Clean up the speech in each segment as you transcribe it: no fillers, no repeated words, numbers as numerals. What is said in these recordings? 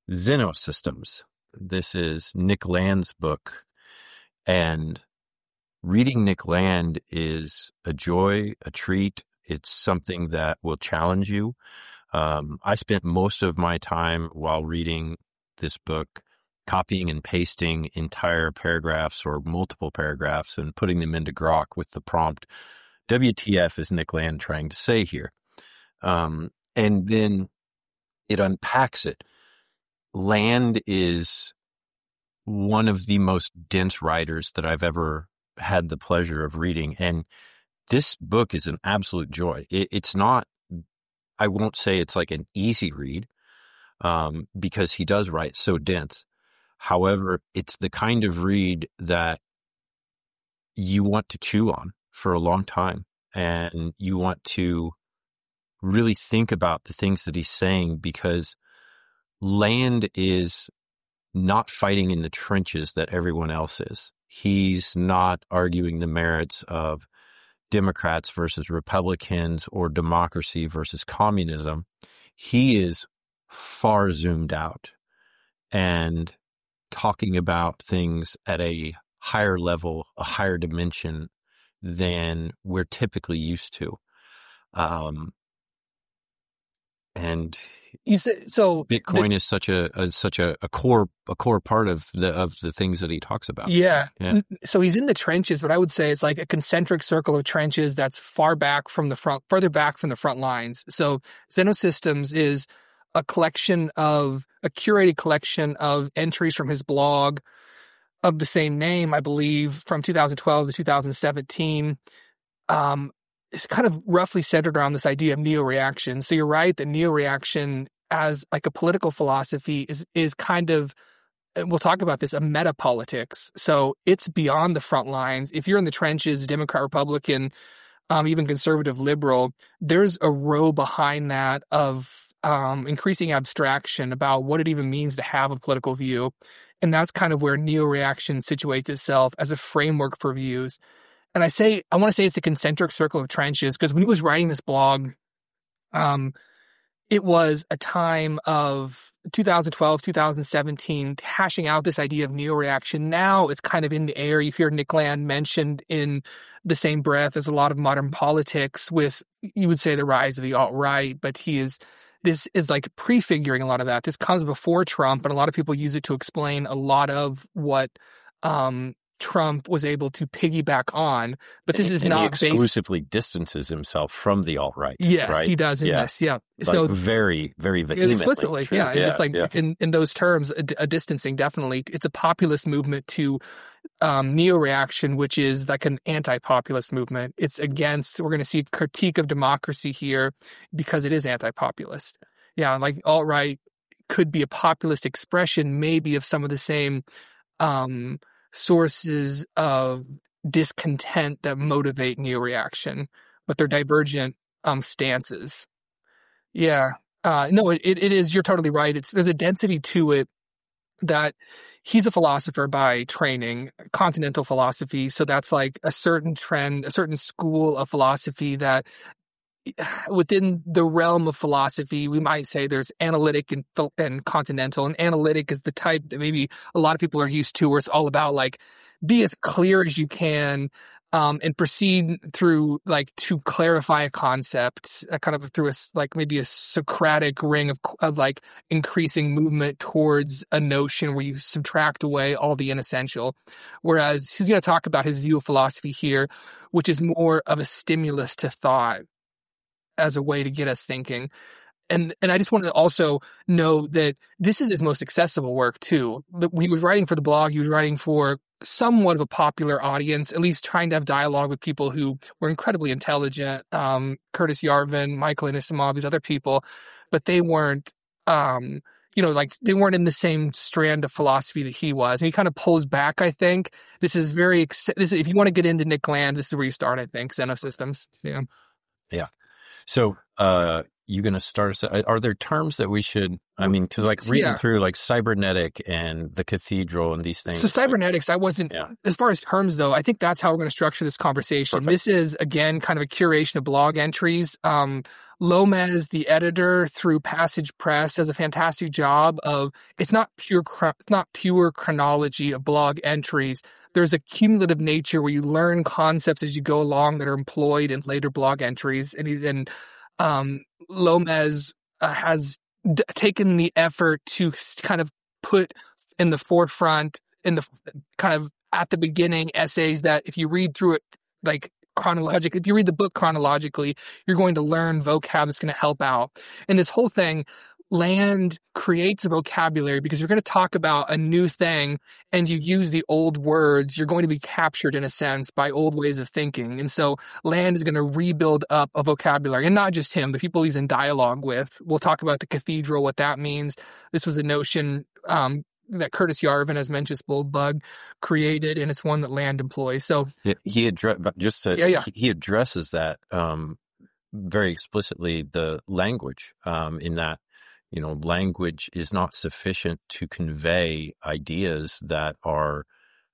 Xenosystems. This is Nick Land's book, and reading Nick Land is a joy, a treat. It's something that will challenge you. I spent most of my time while reading this book copying and pasting entire paragraphs or multiple paragraphs and putting them into Grok with the prompt, WTF is Nick Land trying to say here? And then it unpacks it. Land is one of the most dense writers that I've ever had the pleasure of reading. And this book is an absolute joy. It's not, I won't say it's like an easy read, because he does write so dense. However, it's the kind of read that you want to chew on for a long time, and you want to really think about the things that he's saying, because Land is not fighting in the trenches that everyone else is. He's not arguing the merits of Democrats versus Republicans or democracy versus communism. He is far zoomed out and talking about things at a higher level, a higher dimension than we're typically used to. And you said, so Bitcoin is such a core part of the things that he talks about. Yeah. So he's in the trenches, but I would say it's like a concentric circle of trenches that's further back from the front lines. So Xenosystems is a curated collection of entries from his blog of the same name, I believe, from 2012 to 2017. It's kind of roughly centered around this idea of neo-reaction. So you're right that neo-reaction as like a political philosophy is kind of, and we'll talk about this, a meta-politics. So it's beyond the front lines. If you're in the trenches, Democrat, Republican, even conservative, liberal, there's a row behind that of increasing abstraction about what it even means to have a political view. And that's kind of where neo-reaction situates itself as a framework for views. And I want to say it's the concentric circle of trenches, because when he was writing this blog, it was a time of 2012, 2017, hashing out this idea of neo-reaction. Now it's kind of in the air. You hear Nick Land mentioned in the same breath as a lot of modern politics with, you would say, the rise of the alt-right, but this is like prefiguring a lot of that. This comes before Trump, and a lot of people use it to explain a lot of what Trump was able to piggyback on, but this is not he exclusively distances himself from the alt-right. Yes, right? He does in this. Yeah. Like so very, very vehemently. Explicitly. Yeah. Just like in those terms, a distancing, definitely. It's a populist movement to neo-reaction, which is like an anti-populist movement. It's against, we're going to see a critique of democracy here because it is anti-populist. Yeah. Like alt-right could be a populist expression, maybe of some of the same, sources of discontent that motivate neo-reaction, but they're divergent stances. Yeah. No, it is, you're totally right. There's a density to it that he's a philosopher by training, continental philosophy. So that's like a certain trend, a certain school of philosophy that within the realm of philosophy, we might say there's analytic and continental. And analytic is the type that maybe a lot of people are used to, where it's all about like, be as clear as you can, and proceed through like to clarify a concept, kind of through maybe a Socratic ring of like increasing movement towards a notion where you subtract away all the inessential. Whereas he's going to talk about his view of philosophy here, which is more of a stimulus to thought as a way to get us thinking. And I just wanted to also know that this is his most accessible work too. When he was writing for the blog, he was writing for somewhat of a popular audience, at least trying to have dialogue with people who were incredibly intelligent, Curtis Yarvin, Michael Anisimov, these other people, but they weren't, they weren't in the same strand of philosophy that he was. And he kind of pulls back, I think. This is if you want to get into Nick Land, this is where you start, I think, Xenosystems. Yeah. Yeah. So, you going to start us? Are there terms that we should? I mean, because like reading through like cybernetic and the cathedral and these things. So cybernetics, I wasn't as far as terms though. I think that's how we're going to structure this conversation. Perfect. This is again kind of a curation of blog entries. Lomez, the editor through Passage Press, does a fantastic job of, it's not pure chronology of blog entries. There's a cumulative nature where you learn concepts as you go along that are employed in later blog entries. And Lomez has taken the effort to kind of put in the forefront, in the kind of at the beginning, essays that if you read through it like chronologically, if you read the book chronologically, you're going to learn vocab that's going to help out. And this whole thing, Land creates a vocabulary because you're going to talk about a new thing and you use the old words, you're going to be captured in a sense by old ways of thinking. And so Land is going to rebuild up a vocabulary, and not just him, the people he's in dialogue with. We'll talk about the cathedral, what that means. This was a notion that Curtis Yarvin, as mentioned, Spoldbug created, and it's one that Land employs. So he addresses that very explicitly, the language, in that, language is not sufficient to convey ideas that are,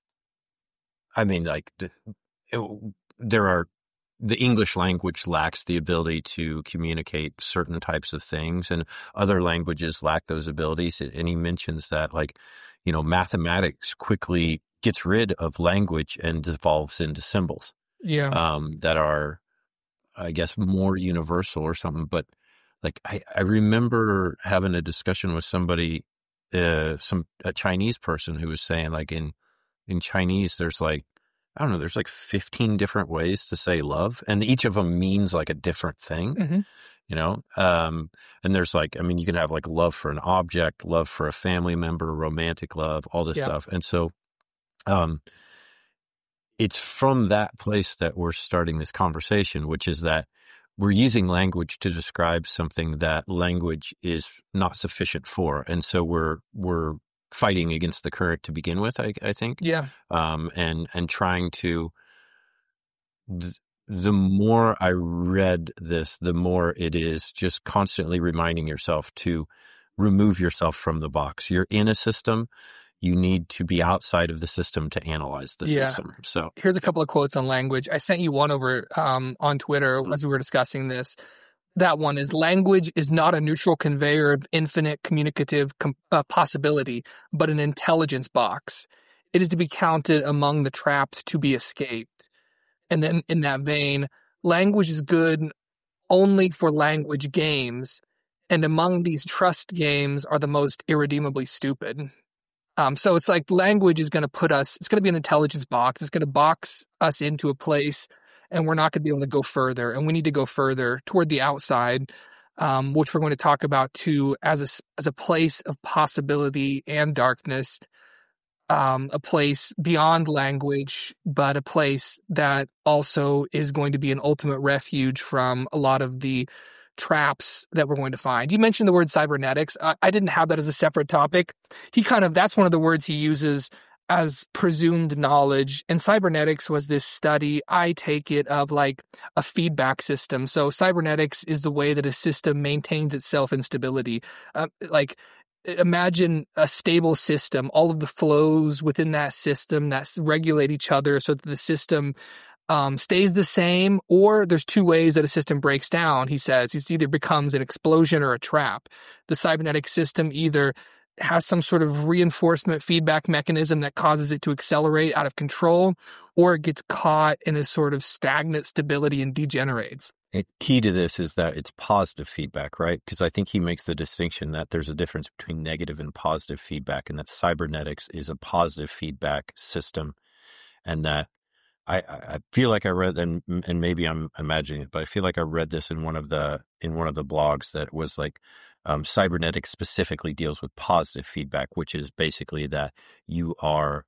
the English language lacks the ability to communicate certain types of things, and other languages lack those abilities. And he mentions that, mathematics quickly gets rid of language and devolves into symbols. That are, I guess, more universal or something. But I remember having a discussion with somebody, a Chinese person, who was saying in Chinese, there's there's 15 different ways to say love, and each of them means a different thing, and there's you can have love for an object, love for a family member, romantic love, all this stuff. And so, it's from that place that we're starting this conversation, which is that we're using language to describe something that language is not sufficient for. And so we're fighting against the current to begin with, I think. Yeah. And trying to, the more I read this, the more it is just constantly reminding yourself to remove yourself from the box. You're in a system. You need to be outside of the system to analyze the system. So here's a couple of quotes on language. I sent you one over on Twitter as we were discussing this. That one is, language is not a neutral conveyor of infinite communicative possibility, but an intelligence box. It is to be counted among the traps to be escaped. And then in that vein, language is good only for language games, and among these trust games are the most irredeemably stupid. So it's language is going to put us, it's going to be an intelligence box. It's going to box us into a place, and we're not going to be able to go further. And we need to go further toward the outside, which we're going to talk about too, as a place of possibility and darkness, a place beyond language, but a place that also is going to be an ultimate refuge from a lot of the traps that we're going to find. You mentioned the word cybernetics. I didn't have that as a separate topic. That's one of the words he uses as presumed knowledge. And cybernetics was this study, I take it, of a feedback system. So cybernetics is the way that a system maintains itself in stability. Imagine a stable system, all of the flows within that system that regulate each other so that the system stays the same, or there's two ways that a system breaks down, he says. It either becomes an explosion or a trap. The cybernetic system either has some sort of reinforcement feedback mechanism that causes it to accelerate out of control, or it gets caught in a sort of stagnant stability and degenerates. The key to this is that it's positive feedback, right? Because I think he makes the distinction that there's a difference between negative and positive feedback, and that cybernetics is a positive feedback system, and that I feel like I read, and maybe I'm imagining it, but I feel like I read this in one of the blogs that was cybernetics specifically deals with positive feedback, which is basically that you are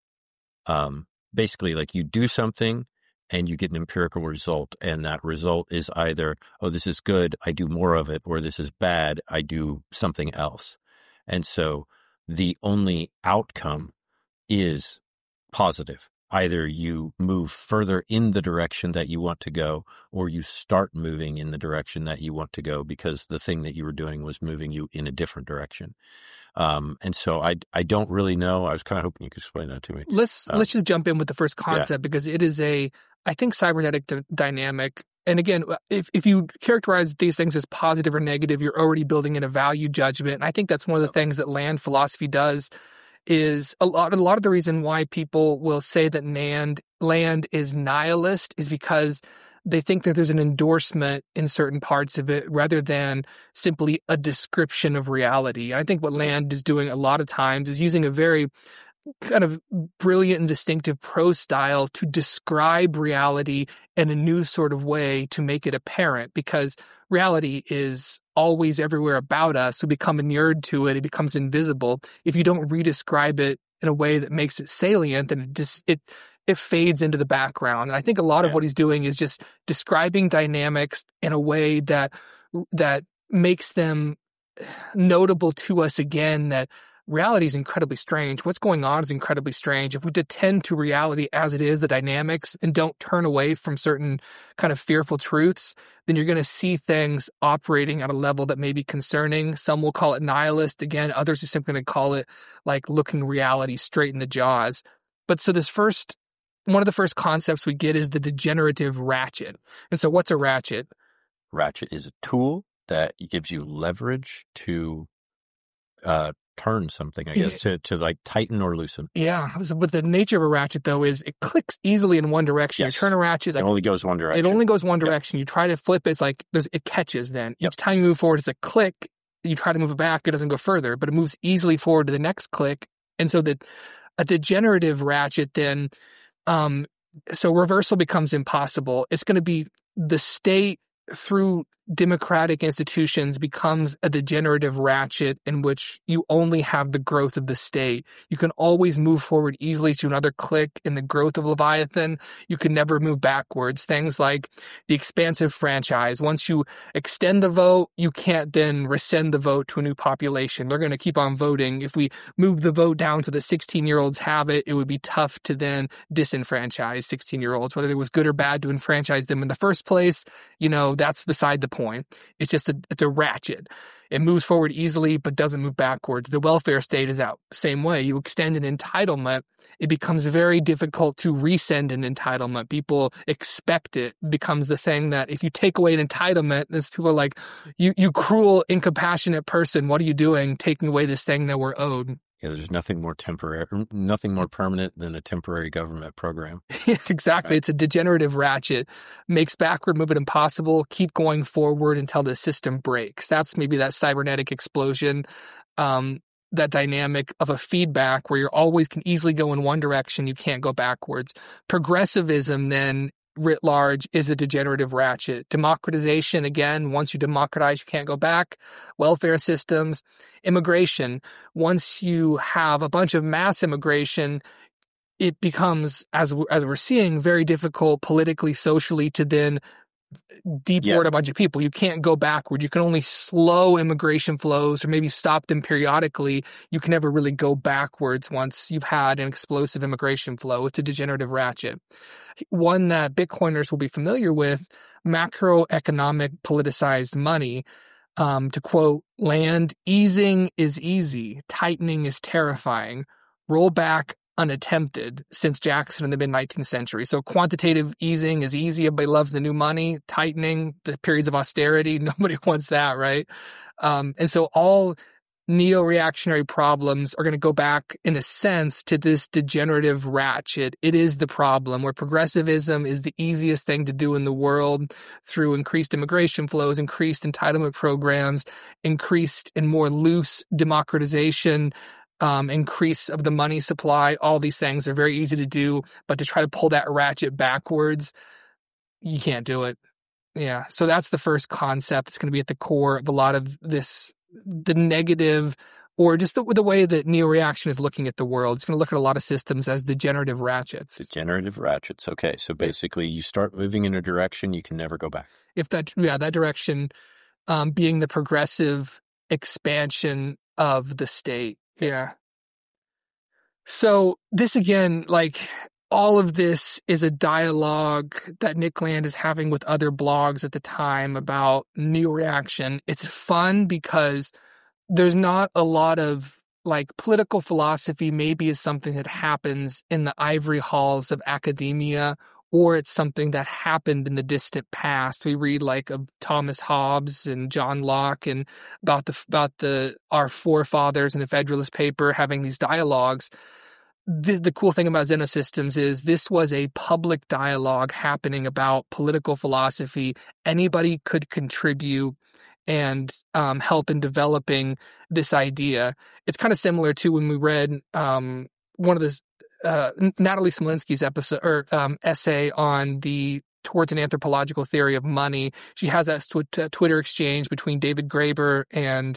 you do something and you get an empirical result, and that result is either, oh, this is good, I do more of it, or this is bad, I do something else. And so the only outcome is positive. Either you move further in the direction that you want to go, or you start moving in the direction that you want to go because the thing that you were doing was moving you in a different direction. And so I don't really know. I was kind of hoping you could explain that to me. Let's just jump in with the first concept, because it is I think cybernetic dynamic And again, if you characterize these things as positive or negative, you're already building in a value judgment. And I think that's one of the things that land philosophy does. Is a lot of the reason why people will say that land is nihilist is because they think that there's an endorsement in certain parts of it rather than simply a description of reality. I think what Land is doing a lot of times is using a very kind of brilliant and distinctive prose style to describe reality in a new sort of way to make it apparent, because reality is always everywhere about us. We become inured to it. It becomes invisible. If you don't redescribe it in a way that makes it salient, then it fades into the background. And I think a lot of what he's doing is just describing dynamics in a way that makes them notable to us again, that reality is incredibly strange. What's going on is incredibly strange. If we attend to reality as it is, the dynamics, and don't turn away from certain kind of fearful truths, then you're going to see things operating at a level that may be concerning. Some will call it nihilist. Again, others are simply going to call it like looking reality straight in the jaws. But so one of the first concepts we get is the degenerative ratchet. And so what's a ratchet? Ratchet is a tool that gives you leverage to turn something, I guess, to like tighten or loosen. Yeah. But the nature of a ratchet, though, is it clicks easily in one direction. Yes. You turn a ratchet. It only goes one direction. It only goes one direction. Yep. You try to flip it, it's like it catches then. Yep. Each time you move forward, it's a click. You try to move it back, it doesn't go further, but it moves easily forward to the next click. And so a degenerative ratchet then, so reversal becomes impossible. It's going to be the state through democratic institutions becomes a degenerative ratchet in which you only have the growth of the state. You can always move forward easily to another click in the growth of Leviathan. You can never move backwards. Things like the expansive franchise. Once you extend the vote, you can't then rescind the vote to a new population. They're going to keep on voting. If we move the vote down to the 16-year-olds have it, it would be tough to then disenfranchise 16-year-olds. Whether it was good or bad to enfranchise them in the first place, that's beside the point. It's just it's a ratchet. It moves forward easily, but doesn't move backwards. The welfare state is that same way. You extend an entitlement, it becomes very difficult to rescind an entitlement. People expect it. It becomes the thing that if you take away an entitlement, this people are like, you cruel, incompassionate person, what are you doing taking away this thing that we're owed? Yeah, there's nothing more permanent than a temporary government program. Exactly. Right. It's a degenerative ratchet. Makes backward movement impossible. Keep going forward until the system breaks. That's maybe that cybernetic explosion, that dynamic of a feedback where you always can easily go in one direction. You can't go backwards. Progressivism then, writ large, is a degenerative ratchet. Democratization, again, once you democratize, you can't go back. Welfare systems, immigration. Once you have a bunch of mass immigration, it becomes, as we're seeing, very difficult politically, socially to then deport a bunch of people. You can't go backward. You can only slow immigration flows or maybe stop them periodically. You can never really go backwards once you've had an explosive immigration flow. It's a degenerative ratchet. One that Bitcoiners will be familiar with, macroeconomic politicized money. To quote Land, easing is easy, tightening is terrifying. Rollback unattempted since Jackson in the mid-19th century. So quantitative easing is easy. Everybody loves the new money. Tightening, the periods of austerity, nobody wants that, right? And so all neo-reactionary problems are going to go back, in a sense, to this degenerative ratchet. It is the problem where progressivism is the easiest thing to do in the world through increased immigration flows, increased entitlement programs, increased and more loose democratization, increase of the money supply. All these things are very easy to do, but to try to pull that ratchet backwards, you can't do it. Yeah. So that's the first concept. It's going to be at the core of a lot of this, the negative, or just the way that neo-reaction is looking at the world. It's going to look at a lot of systems as degenerative ratchets. Degenerative ratchets. Okay. So basically you start moving in a direction, you can never go back. If that direction, being the progressive expansion of the state. Yeah. So this again, like all of this is a dialogue that Nick Land is having with other blogs at the time about neo-reaction. It's fun because there's not a lot of like political philosophy maybe is something that happens in the ivory halls of academia or it's something that happened in the distant past. We read like of Thomas Hobbes and John Locke and about our forefathers in the Federalist Paper having these dialogues. The cool thing about Xenosystems is this was a public dialogue happening about political philosophy. Anybody could contribute and help in developing this idea. It's kind of similar to when we read one of the Natalie Smolinski's episode or essay on the Towards an Anthropological Theory of Money. She has that Twitter exchange between David Graeber and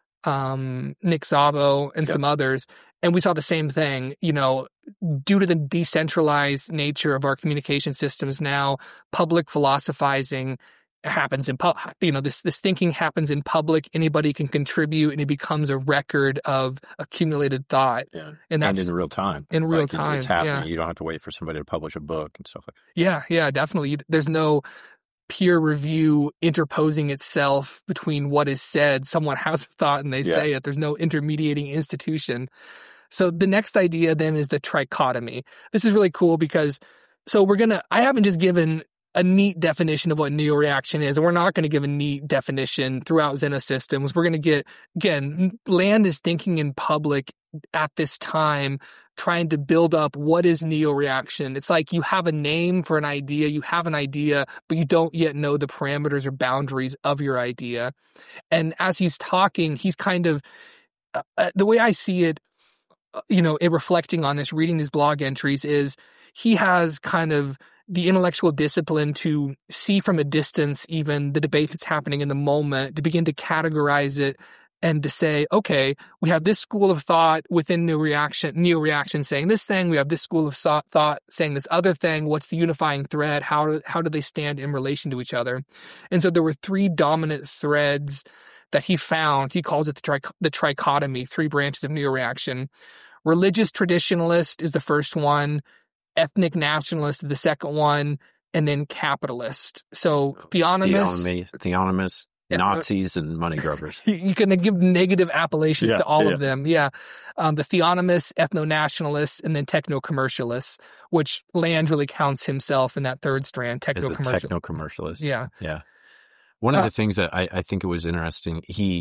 Nick Szabo and some others. And we saw the same thing, due to the decentralized nature of our communication systems now, public philosophizing happens in public. This thinking happens in public. Anybody can contribute, and it becomes a record of accumulated thought. Yeah. And that's in real time. In real time. It's happening. Yeah. You don't have to wait for somebody to publish a book and stuff like that. Yeah, definitely. There's no peer review interposing itself between what is said. Someone has a thought and they say it. There's no intermediating institution. So the next idea then is the trichotomy. This is really cool because I haven't just given a neat definition of what neoreaction is, and we're not going to give a neat definition throughout Xenosystems. We're going to get, again, Land is thinking in public at this time, trying to build up what is neoreaction. It's like you have a name for an idea, but you don't yet know the parameters or boundaries of your idea. And as he's talking, he's kind of, the way I see it, in reflecting on this, reading these blog entries, is he has kind of the intellectual discipline to see from a distance even the debate that's happening in the moment, to begin to categorize it and to say, okay, we have this school of thought within neoreaction saying this thing, we have this school of thought saying this other thing, what's the unifying thread, how do they stand in relation to each other? And so there were three dominant threads that he found. He calls it the trichotomy, three branches of neoreaction. Religious traditionalist is the first one, ethnic nationalist is the second one, and then capitalist. So theonomists, Nazis, and money grubbers. You can give negative appellations to all of them. Yeah. The theonomists, ethno-nationalists, and then techno-commercialists, which Land really counts himself in that third strand, techno-commercialist. Yeah. Yeah. One of the things that I think it was interesting,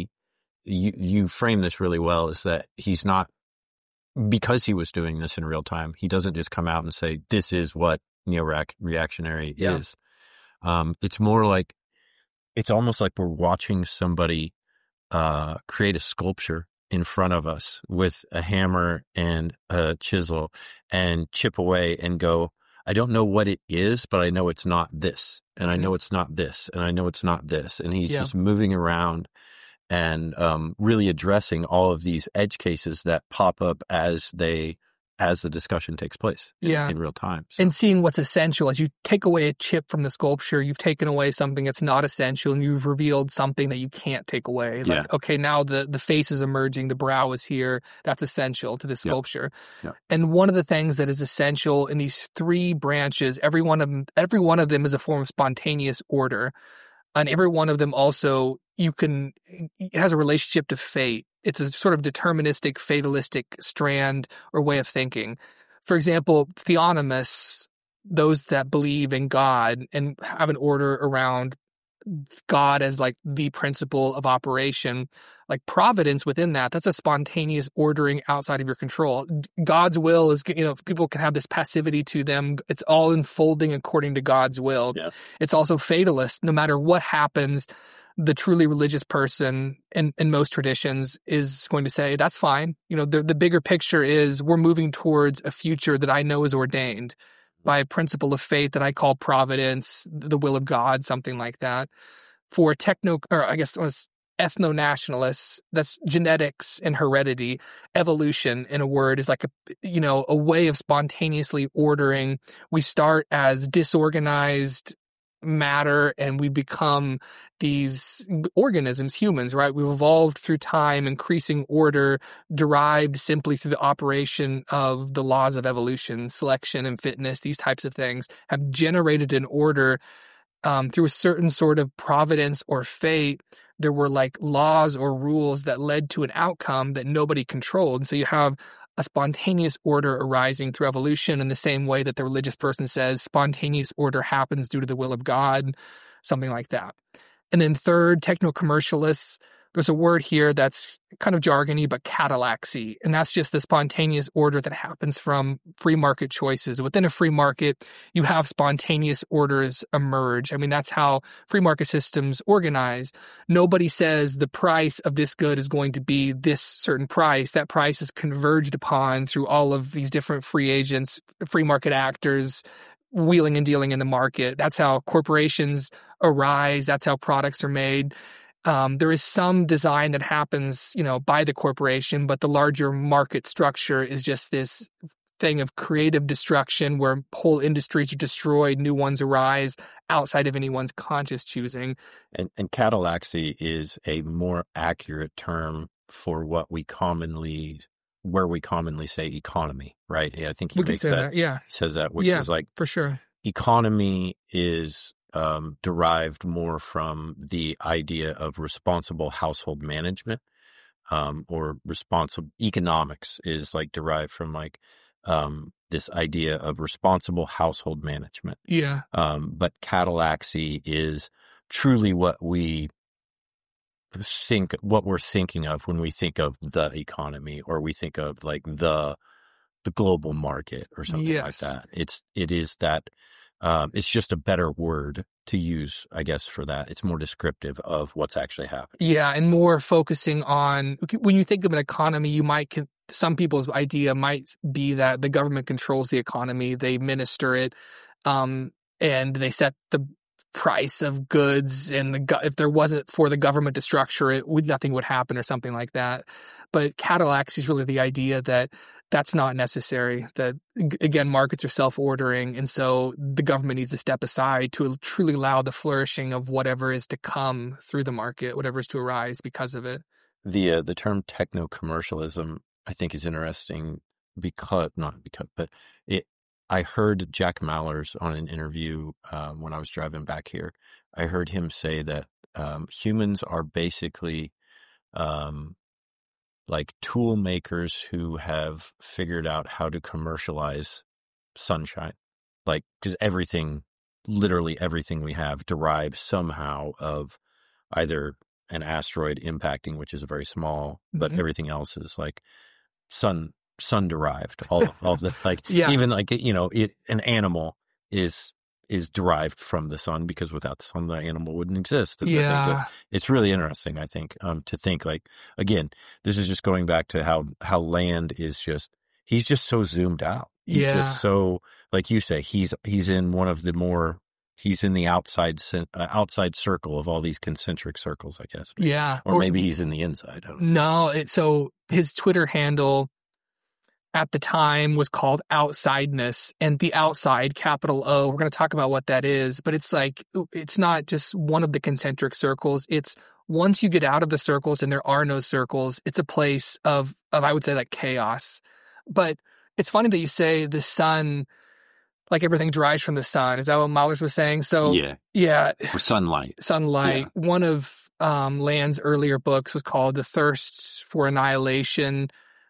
you frame this really well, is that he's not, because he was doing this in real time, he doesn't just come out and say, this is what neo-reactionary is. It's more like, it's almost like we're watching somebody create a sculpture in front of us with a hammer and a chisel and chip away and go, I don't know what it is, but I know it's not this. And I know it's not this. And I know it's not this. And he's just moving around and really addressing all of these edge cases that pop up as the discussion takes place in real time. So. And seeing what's essential. As you take away a chip from the sculpture, you've taken away something that's not essential, and you've revealed something that you can't take away. Like, okay, now the face is emerging, the brow is here. That's essential to the sculpture. And one of the things that is essential in these three branches, every one of them is a form of spontaneous order. And every one of them also, it has a relationship to fate. It's a sort of deterministic, fatalistic strand or way of thinking. For example, theonomists, those that believe in God and have an order around God as like the principle of operation, like providence within that's a spontaneous ordering outside of your control. God's will is, people can have this passivity to them. It's all unfolding according to God's will. Yeah. It's also fatalist. No matter what happens, the truly religious person in most traditions is going to say, that's fine. The bigger picture is we're moving towards a future that I know is ordained by a principle of fate that I call providence, the will of God, something like that. For ethno-nationalists, that's genetics and heredity. Evolution, in a word, is like a way of spontaneously ordering. We start as disorganized matter and we become these organisms, humans, right? We've evolved through time, increasing order, derived simply through the operation of the laws of evolution, selection and fitness. These types of things have generated an order through a certain sort of providence or fate. There were like laws or rules that led to an outcome that nobody controlled. So you have a spontaneous order arising through evolution in the same way that the religious person says spontaneous order happens due to the will of God, something like that. And then third, techno-commercialists, there's a word here that's kind of jargony, but catalaxy. And that's just the spontaneous order that happens from free market choices. Within a free market, you have spontaneous orders emerge. I mean, that's how free market systems organize. Nobody says the price of this good is going to be this certain price. That price is converged upon through all of these different free agents, free market actors, wheeling and dealing in the market. That's how corporations arise. That's how products are made. There is some design that happens, by the corporation, but the larger market structure is just this thing of creative destruction where whole industries are destroyed, new ones arise outside of anyone's conscious choosing. And catalaxy is a more accurate term for where we commonly say economy, right? Yeah, I think he makes that. Yeah, says that, which is like, for sure. Economy is derived more from the idea of responsible household management, or responsible economics is like derived from like this idea of responsible household management. Yeah. But catalaxy is truly what we're thinking of when we think of the economy, or we think of like the global market or something like that. It is that. It's just a better word to use, I guess, for that. It's more descriptive of what's actually happening. Yeah, and more focusing on, when you think of an economy, some people's idea might be that the government controls the economy, they minister it, and they set the price of goods, and if there wasn't for the government to structure it, nothing would happen or something like that. But catalaxy is really the idea that that's not necessary, that, again, markets are self-ordering, and so the government needs to step aside to truly allow the flourishing of whatever is to come through the market, whatever is to arise because of it. The term techno-commercialism, I think, is interesting I heard Jack Mallers on an interview when I was driving back here. I heard him say that humans are basically like tool makers who have figured out how to commercialize sunshine. Like, because literally everything we have derives somehow of either an asteroid impacting, which is very small, but everything else is like sun derived. All the like, even like, an animal is derived from the sun, because without the sun, the animal wouldn't exist. So it's really interesting, I think, to think like, again, this is just going back to how land is he's just so zoomed out. He's just so, like you say, he's in one of the he's in the outside circle of all these concentric circles, I guess. Yeah. Or maybe he's in the inside. I don't know. No. So his Twitter handle at the time was called Outsideness, and the outside, capital O, we're going to talk about what that is, but it's like, it's not just one of the concentric circles. It's once you get out of the circles and there are no circles, it's a place of I would say, like, chaos. But it's funny that you say the sun, like everything derives from the sun. Is that what Mallers was saying? So yeah. Or sunlight. Yeah. One of Land's earlier books was called The Thirst for Annihilation,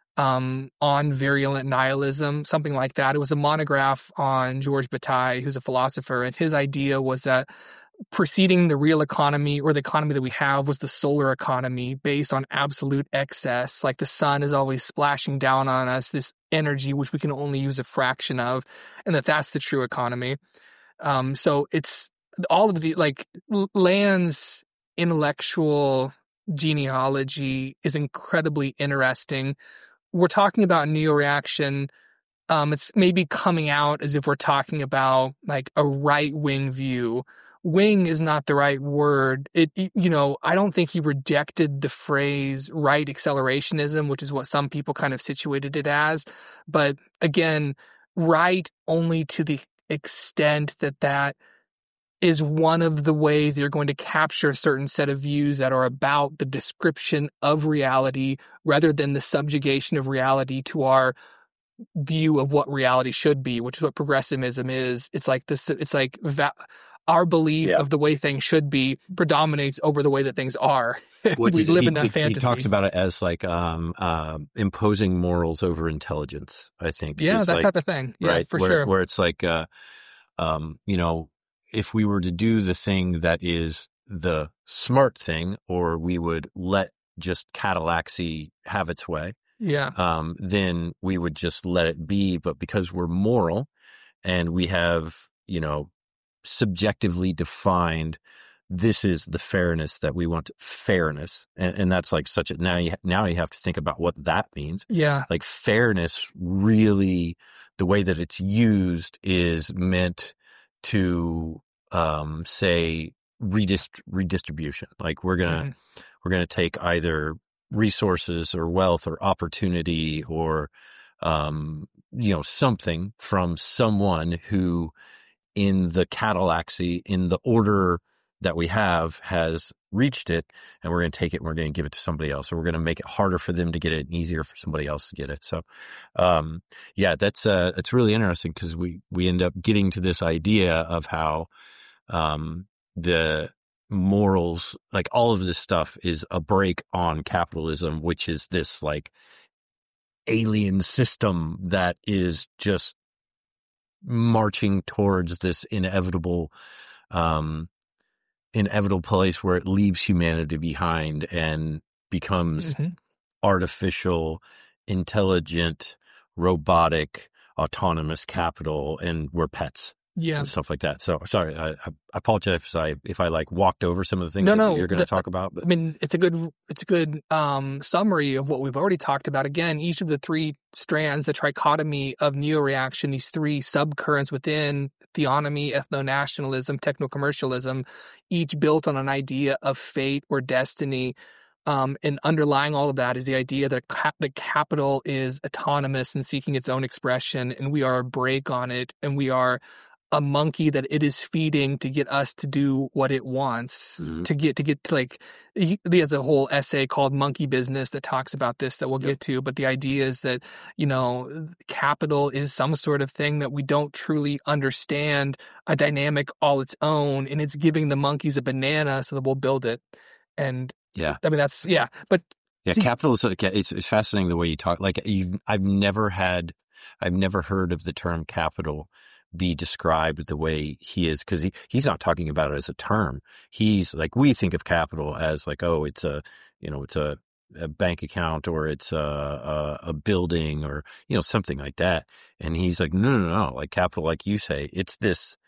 on virulent nihilism, something like that. It was a monograph on Georges Bataille, who's a philosopher, and his idea was that preceding the real economy, or the economy that we have, was the solar economy, based on absolute excess. Like, the sun is always splashing down on us this energy which we can only use a fraction of, and that's the true economy. So it's all of the, like, Land's intellectual genealogy is incredibly interesting. We're talking about neo-reaction. It's maybe coming out as if we're talking about like a right-wing view. Wing is not the right word. I don't think he rejected the phrase right accelerationism, which is what some people kind of situated it as. But again, right only to the extent that is one of the ways you're going to capture a certain set of views that are about the description of reality rather than the subjugation of reality to our view of what reality should be, which is what progressivism is. It's like this. It's like our belief Yeah. of the way things should be predominates over the way that things are. We live in that fantasy. He talks about it as like imposing morals over intelligence, I think. Yeah, is that like, type of thing. Yeah, right? for where, sure. Where it's like, if we were to do the thing that is the smart thing, or we would let just Cadillacsy have its way, then we would just let it be. But because we're moral and we have, subjectively defined, this is the fairness that we want. Fairness. And that's like such a, now you have to think about what that means. Yeah. Like fairness, really, the way that it's used is meant to, say redistribution. Like we're going to take either resources or wealth or opportunity or, something from someone who, in the Cadillacsy, in the order that we have, has reached it, and we're going to take it and we're going to give it to somebody else. So we're going to make it harder for them to get it and easier for somebody else to get it. So, that's, it's really interesting because we end up getting to this idea of how, the morals, like all of this stuff is a break on capitalism, which is this like alien system that is just marching towards this inevitable place where it leaves humanity behind and becomes artificial, intelligent, robotic, autonomous capital, and we're pets. Yeah. And stuff like that. So sorry, I apologize if I like walked over some of the things that you're going to talk about. But. I mean, it's a good summary of what we've already talked about. Again, each of the three strands, the trichotomy of neo-reaction, these three subcurrents within theonomy, ethno-nationalism, techno-commercialism, each built on an idea of fate or destiny. And underlying all of that is the idea that the capital is autonomous and seeking its own expression, and we are a brake on it, and we are a monkey that it is feeding to get us to do what it wants, to get like, he has a whole essay called Monkey Business that talks about this that we'll get to. But the idea is that, capital is some sort of thing that we don't truly understand, a dynamic all its own, and it's giving the monkeys a banana so that we'll build it. And I mean, but capital is, it's fascinating the way you talk. Like I've never heard of the term capital be described the way he is, because he's not talking about it as a term. He's like, we think of capital as like, oh, it's a bank account, or it's a building, or something like that. And he's like, no, like capital, like you say, it's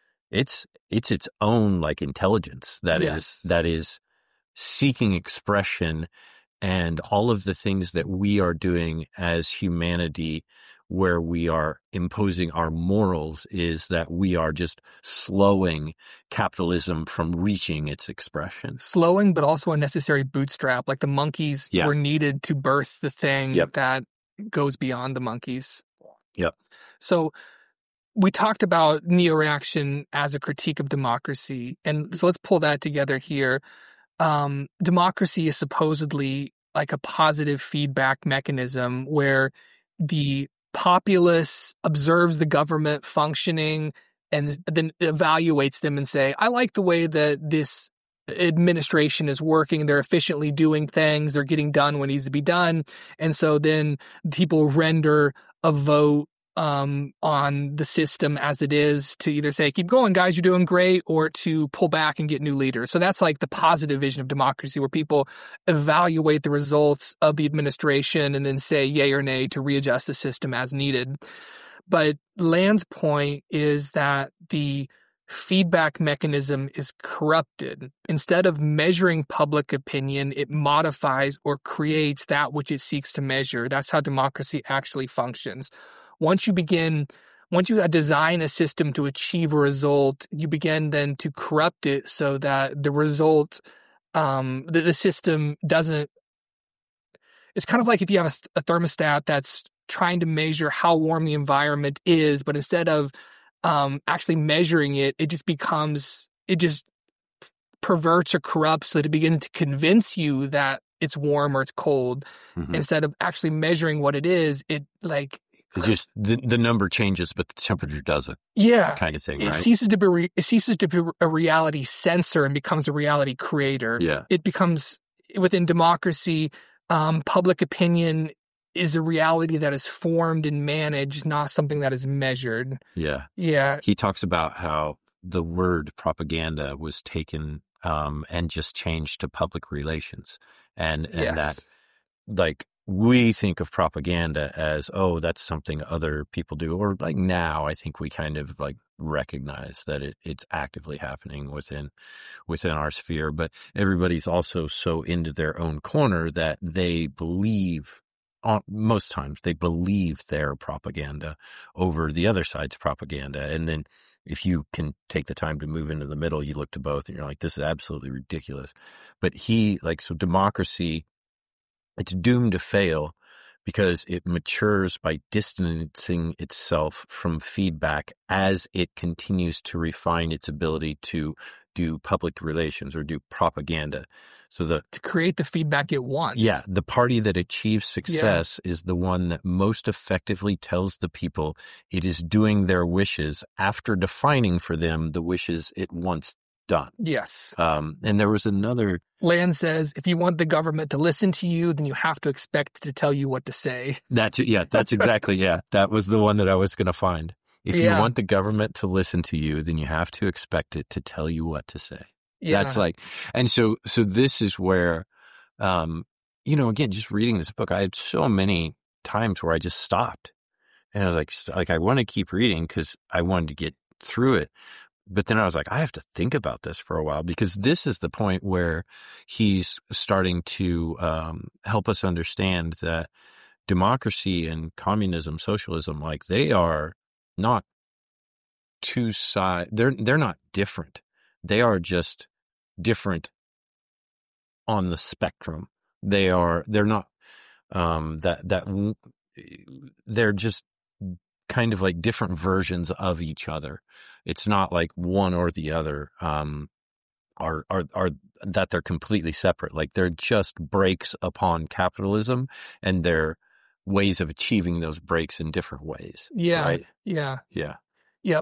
its own like intelligence that is seeking expression, and all of the things that we are doing as humanity, where we are imposing our morals, is that we are just slowing capitalism from reaching its expression. Slowing, but also a necessary bootstrap. Like the monkeys were needed to birth the thing that goes beyond the monkeys. Yep. So we talked about neo-reaction as a critique of democracy. And so let's pull that together here. Democracy is supposedly like a positive feedback mechanism where the populace observes the government functioning and then evaluates them and say, I like the way that this administration is working. They're efficiently doing things. They're getting done what needs to be done. And so then people render a vote on the system as it is, to either say, keep going, guys, you're doing great, or to pull back and get new leaders. So that's like the positive vision of democracy, where people evaluate the results of the administration and then say yay or nay to readjust the system as needed. But Land's point is that the feedback mechanism is corrupted. Instead of measuring public opinion, it modifies or creates that which it seeks to measure. That's how democracy actually functions. Once you design a system to achieve a result, you begin then to corrupt it so that the result, the system doesn't. It's kind of like if you have a thermostat that's trying to measure how warm the environment is, but instead of actually measuring it, it just perverts or corrupts so that it begins to convince you that it's warm or it's cold. Instead of actually measuring what it is, it like It's just the number changes, but the temperature doesn't. Yeah. Kind of thing, It right? ceases to be a reality censor and becomes a reality creator. Yeah. It becomes, within democracy, public opinion is a reality that is formed and managed, not something that is measured. Yeah. Yeah. He talks about how the word propaganda was taken and just changed to public relations. And Yes. that, like, we think of propaganda as, oh, that's something other people do. Or like now, I think we kind of like recognize that it's actively happening within our sphere. But everybody's also so into their own corner that they believe, most times they believe their propaganda over the other side's propaganda. And then if you can take the time to move into the middle, you look to both and you're like, this is absolutely ridiculous. But so democracy, it's doomed to fail because it matures by distancing itself from feedback as it continues to refine its ability to do public relations or do propaganda. So to create the feedback it wants. Yeah, the party that achieves success is the one that most effectively tells the people it is doing their wishes after defining for them the wishes it wants done. Yes. And there was another. Land says, if you want the government to listen to you, then you have to expect it to tell you what to say. That's exactly, yeah. That was the one that I was going to find. If you want the government to listen to you, then you have to expect it to tell you what to say. Yeah. That's like, and so this is where, again, just reading this book, I had so many times where I just stopped and I was like, I want to keep reading because I wanted to get through it. But then I was like, I have to think about this for a while because this is the point where he's starting to help us understand that democracy and communism, socialism, like they are not two sides. They're not different. They are just different on the spectrum. They're not they're just kind of like different versions of each other. It's not like one or the other are that they're completely separate. Like they're just breaks upon capitalism, and they're ways of achieving those breaks in different ways. Yeah. Right? Yeah. Yeah. Yep.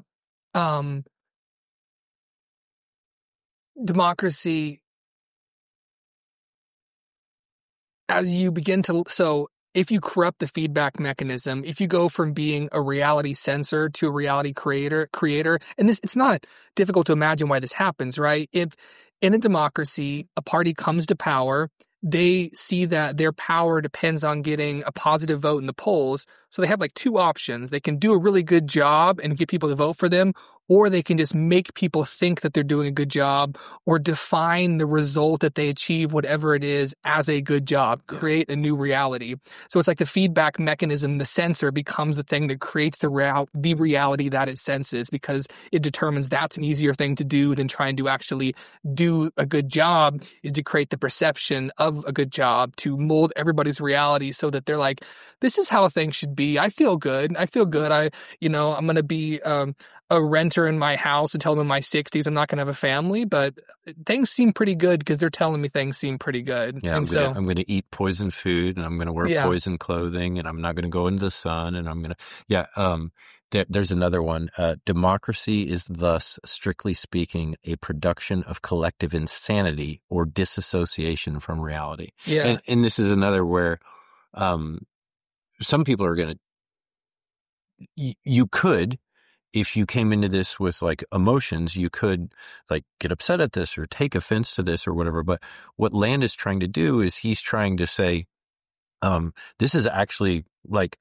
Democracy, as you begin to, so if you corrupt the feedback mechanism, if you go from being a reality censor to a reality creator, and it's not difficult to imagine why this happens, right? If in a democracy, a party comes to power, they see that their power depends on getting a positive vote in the polls. So they have like two options. They can do a really good job and get people to vote for them, or they can just make people think that they're doing a good job or define the result that they achieve, whatever it is, as a good job, create a new reality. So it's like the feedback mechanism, the censor becomes the thing that creates the reality that it senses because it determines that's an easier thing to do than trying to actually do a good job, is to create the perception of a good job, to mold everybody's reality so that they're like, this is how things should be. I feel good. I'm going to be a renter in my house until I'm in my 60s. I'm not going to have a family, but things seem pretty good because they're telling me things seem pretty good. Yeah, and I'm going to eat poison food, and I'm going to wear poison clothing, and I'm not going to go into the sun, and I'm going to, there's another one. Democracy is thus, strictly speaking, a production of collective insanity or disassociation from reality. Yeah. And this is another where some people are going to, you could, if you came into this with like emotions, you could like get upset at this or take offense to this or whatever. But what Land is trying to do is he's trying to say, this is actually like,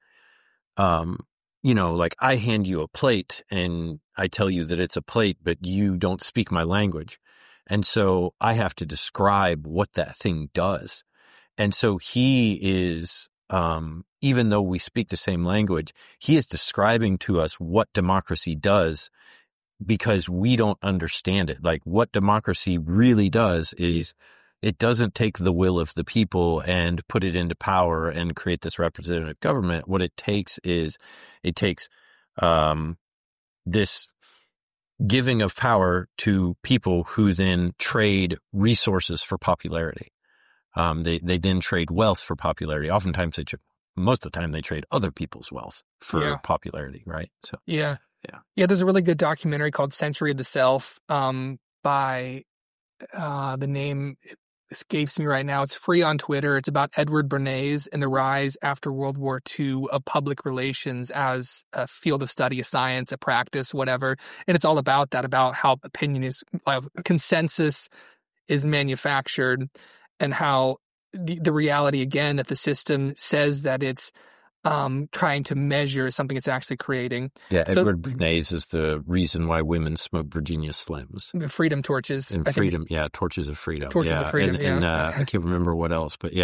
like I hand you a plate and I tell you that it's a plate, but you don't speak my language. And so I have to describe what that thing does. And so he is, even though we speak the same language, he is describing to us what democracy does because we don't understand it. Like what democracy really does is it doesn't take the will of the people and put it into power and create this representative government. What it takes is this giving of power to people who then trade resources for popularity. They then trade wealth for popularity. Oftentimes they most of the time they trade other people's wealth for popularity, right? So yeah. There's a really good documentary called Century of the Self by the name escapes me right now. It's free on Twitter. It's about Edward Bernays and the rise after World War II of public relations as a field of study, a science, a practice, whatever. And it's all about that, about how consensus is manufactured and how the reality, again, that the system says that it's trying to measure something it's actually creating. Yeah, Edward Bernays is the reason why women smoke Virginia Slims. The freedom torches. And torches of freedom. Torches of freedom, and I can't remember what else, but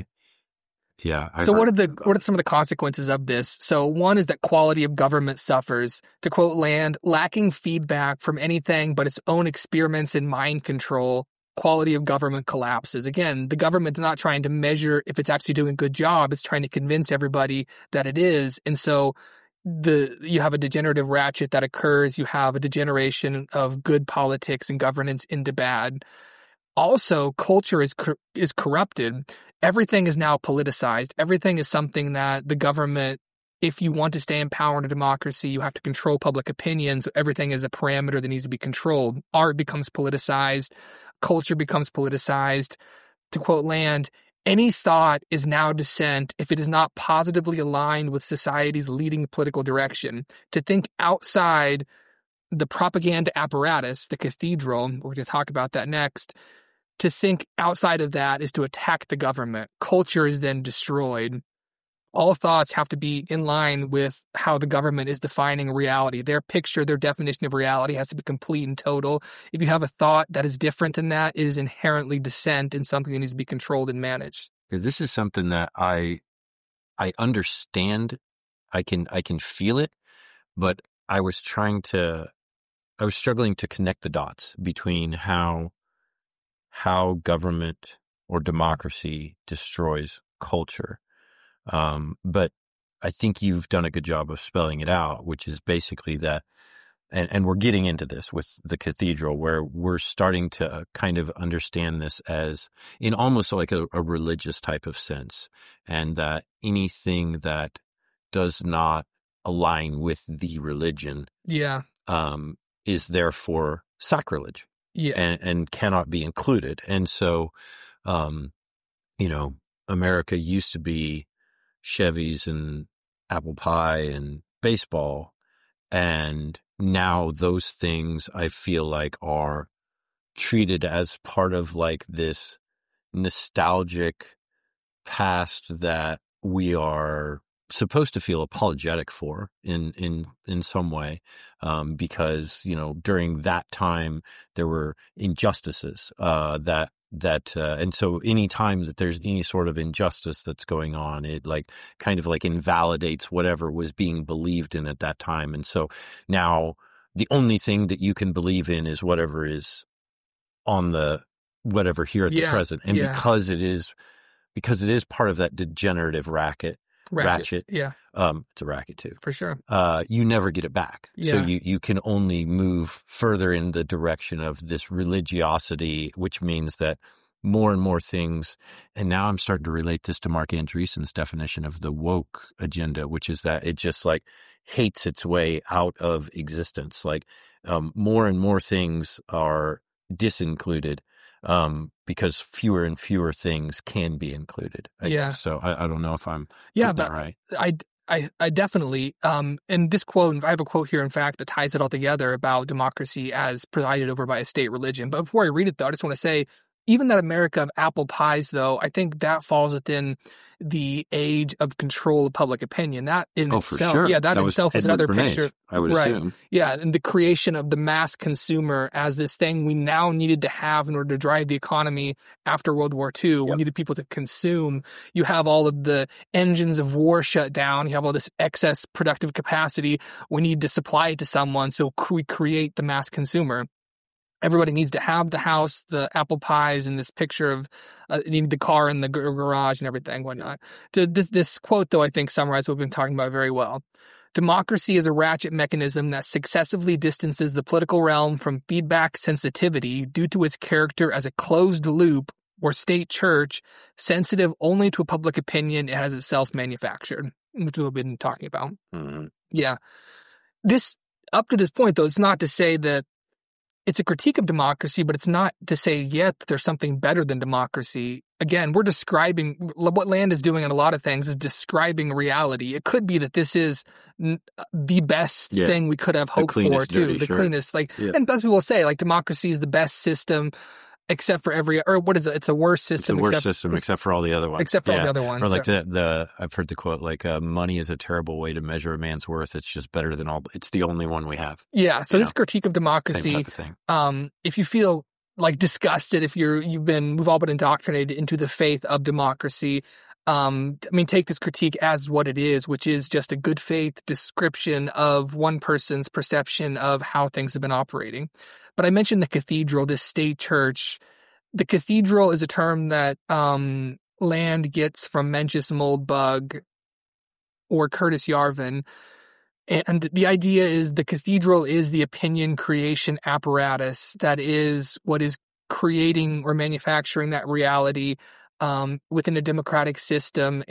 So what are some of the consequences of this? So one is that quality of government suffers. To quote Land, lacking feedback from anything but its own experiments in mind control, quality of government collapses. Again, the government's not trying to measure if it's actually doing a good job. It's trying to convince everybody that it is. And so you have a degenerative ratchet that occurs. You have a degeneration of good politics and governance into bad. Also, culture is corrupted. Everything is now politicized. Everything is something that the government, if you want to stay in power in a democracy, you have to control public opinion. So everything is a parameter that needs to be controlled. Art becomes politicized. Culture becomes politicized. To quote Land, any thought is now dissent if it is not positively aligned with society's leading political direction. To think outside the propaganda apparatus, the cathedral, we're going to talk about that next, to think outside of that is to attack the government. Culture is then destroyed. All thoughts have to be in line with how the government is defining reality. Their picture, their definition of reality has to be complete and total. If you have a thought that is different than that, it is inherently dissent and something that needs to be controlled and managed. This is something that I understand. I can feel it, but I was struggling to connect the dots between how government or democracy destroys culture. But I think you've done a good job of spelling it out, which is basically that, and we're getting into this with the cathedral, where we're starting to kind of understand this as in almost like a religious type of sense, and that anything that does not align with the religion, is therefore sacrilege, and cannot be included. And so, America used to be Chevys and apple pie and baseball. And now those things I feel like are treated as part of like this nostalgic past that we are supposed to feel apologetic for in some way, because, during that time there were injustices, and so any time that there's any sort of injustice that's going on, it like kind of like invalidates whatever was being believed in at that time. And so now the only thing that you can believe in is whatever is on the whatever here at the present. And because it is part of that degenerative ratchet. Yeah. It's a racket too. For sure. You never get it back. Yeah. So you can only move further in the direction of this religiosity, which means that more and more things, and now I'm starting to relate this to Mark Andreessen's definition of the woke agenda, which is that it just like hates its way out of existence. Like, more and more things are disincluded, because fewer and fewer things can be included. So I don't know if I'm that right. I definitely, and this quote, I have a quote here, in fact, that ties it all together about democracy as presided over by a state religion. But before I read it, though, I just want to say, even that America of apple pies, though, I think that falls within the age of control of public opinion. That in itself, for sure. that in itself is another picture. I would assume. Yeah, and the creation of the mass consumer as this thing we now needed to have in order to drive the economy after World War II. We needed people to consume. You have all of the engines of war shut down. You have all this excess productive capacity. We need to supply it to someone, so we create the mass consumer. Everybody needs to have the house, the apple pies, and this picture of you need the car in the garage and everything, whatnot. This quote, though, I think summarizes what we've been talking about very well. Democracy is a ratchet mechanism that successively distances the political realm from feedback sensitivity due to its character as a closed loop or state church sensitive only to a public opinion it has itself manufactured, which we've been talking about. Mm-hmm. Yeah. Up to this point, though, it's not to say that it's a critique of democracy, but it's not to say yet that there's something better than democracy. Again, we're describing what Land is doing in a lot of things is describing reality. It could be that this is the best thing we could have hoped for, too. The cleanest, and as people say, like, democracy is the best system except for what is it? It's the worst system. It's the worst system except for all the other ones. Except for all the other ones. Or like I've heard the quote, like, money is a terrible way to measure a man's worth. It's just better than it's the only one we have. Yeah. So this critique of democracy, same type of thing. If you feel like disgusted, we've all been indoctrinated into the faith of democracy. Take this critique as what it is, which is just a good faith description of one person's perception of how things have been operating. But I mentioned the cathedral, this state church. The cathedral is a term that Land gets from Mencius Moldbug or Curtis Yarvin. And the idea is the cathedral is the opinion creation apparatus that is what is creating or manufacturing that reality within a democratic system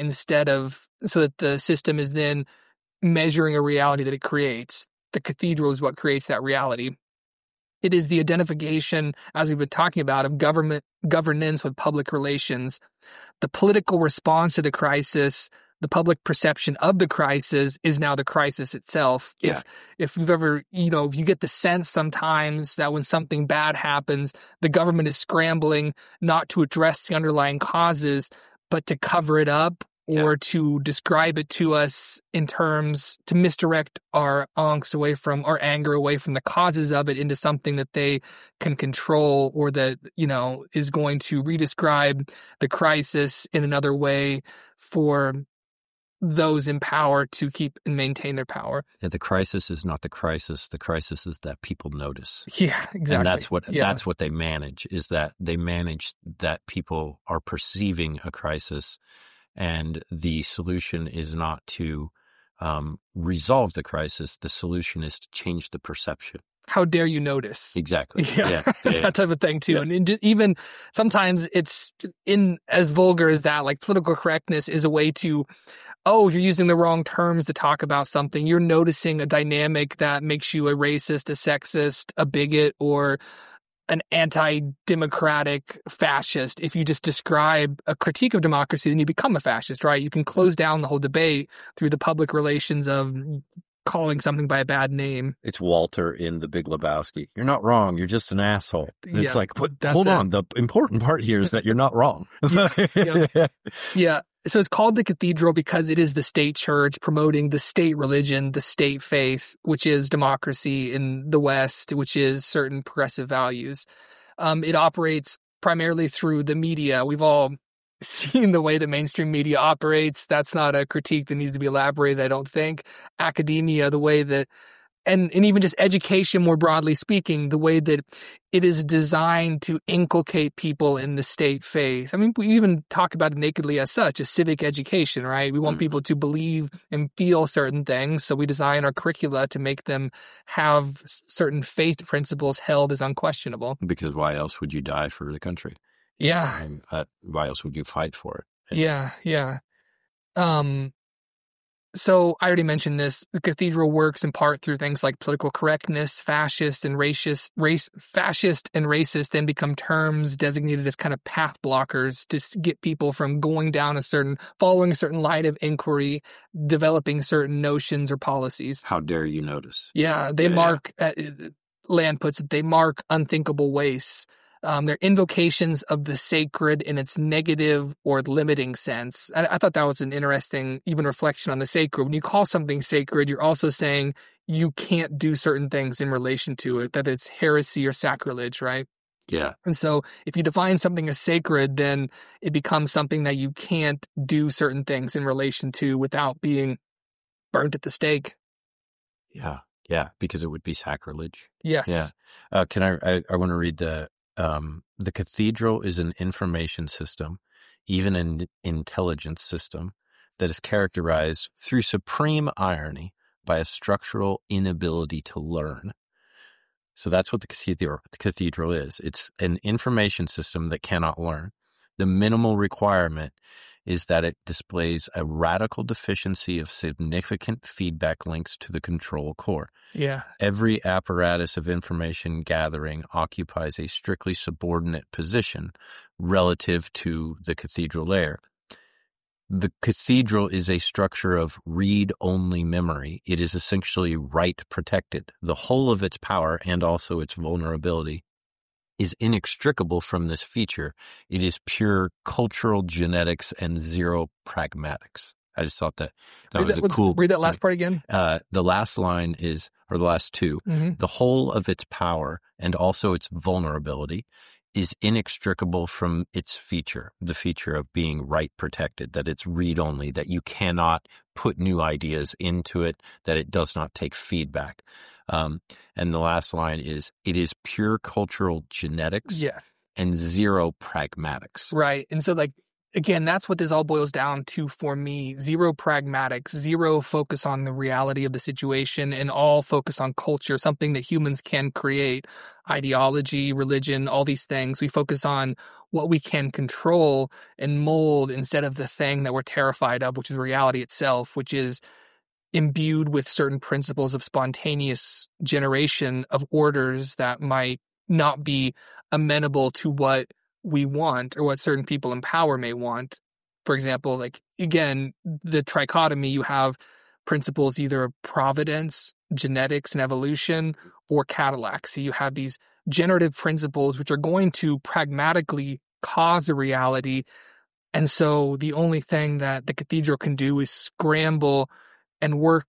so that the system is then measuring a reality that it creates. The cathedral is what creates that reality. It is the identification, as we've been talking about, of governance with public relations. The political response to the crisis, the public perception of the crisis is now the crisis itself. Yeah. If you've ever, if you get the sense sometimes that when something bad happens, the government is scrambling not to address the underlying causes, but to cover it up or to describe it to us in terms to misdirect our angst away from, our anger away from the causes of it into something that they can control or that, is going to redescribe the crisis in another way for those in power to keep and maintain their power. Yeah, the crisis is not the crisis. The crisis is that people notice. Yeah, exactly. And that's what they manage, is that they manage that people are perceiving a crisis, and the solution is not to resolve the crisis. The solution is to change the perception. How dare you notice? Exactly. Yeah. That type of thing too. Yeah. And even sometimes it's as vulgar as that, like political correctness is a way to, you're using the wrong terms to talk about something. You're noticing a dynamic that makes you a racist, a sexist, a bigot, or an anti-democratic fascist. If you just describe a critique of democracy, then you become a fascist, right? You can close down the whole debate through the public relations of calling something by a bad name. It's Walter in The Big Lebowski. You're not wrong. You're just an asshole. And it's like, hold on. The important part here is that you're not wrong. Yeah. So it's called the cathedral because it is the state church promoting the state religion, the state faith, which is democracy in the West, which is certain progressive values. It operates primarily through the media. We've all seen the way that mainstream media operates. That's not a critique that needs to be elaborated, I don't think. Academia, the way that, and even just education more broadly speaking, the way that it is designed to inculcate people in the state faith. I mean, we even talk about it nakedly as such, a civic education, right? We want people to believe and feel certain things, so we design our curricula to make them have certain faith principles held as unquestionable. Because why else would you die for the country? Yeah. And why else would you fight for it? Yeah. So I already mentioned this. The cathedral works in part through things like political correctness, fascist and racist, then become terms designated as kind of path blockers to get people from going down following a certain line of inquiry, developing certain notions or policies. How dare you notice? Yeah, they mark, Land puts it, they mark unthinkable wastes. They're invocations of the sacred in its negative or limiting sense. I thought that was an interesting even reflection on the sacred. When you call something sacred, you're also saying you can't do certain things in relation to it, that it's heresy or sacrilege, right? Yeah. And so if you define something as sacred, then it becomes something that you can't do certain things in relation to without being burnt at the stake. Yeah, because it would be sacrilege. Yes. Yeah. I want to read the cathedral is an information system, even an intelligence system, that is characterized through supreme irony by a structural inability to learn. So that's what the cathedral is. It's an information system that cannot learn. The minimal requirement is that it displays a radical deficiency of significant feedback links to the control core. Yeah. Every apparatus of information gathering occupies a strictly subordinate position relative to the cathedral layer. The cathedral is a structure of read-only memory. It is essentially write-protected. The whole of its power and also its vulnerability is inextricable from this feature. It is pure cultural genetics and zero pragmatics. I just thought that was a cool... Read that last part again. The last line is, or the last two, the whole of its power and also its vulnerability is inextricable from its feature, the feature of being write protected, that it's read only, that you cannot put new ideas into it, that it does not take feedback. And the last line is, it is pure cultural genetics and zero pragmatics. Right. And so like, again, that's what this all boils down to for me. Zero pragmatics, zero focus on the reality of the situation, and all focus on culture, something that humans can create. Ideology, religion, all these things. We focus on what we can control and mold instead of the thing that we're terrified of, which is reality itself, which is imbued with certain principles of spontaneous generation of orders that might not be amenable to what we want or what certain people in power may want. For example, like, again, the trichotomy, you have principles either of providence, genetics and evolution, or Cadillac. So you have these generative principles which are going to pragmatically cause a reality. And so the only thing that the cathedral can do is scramble and work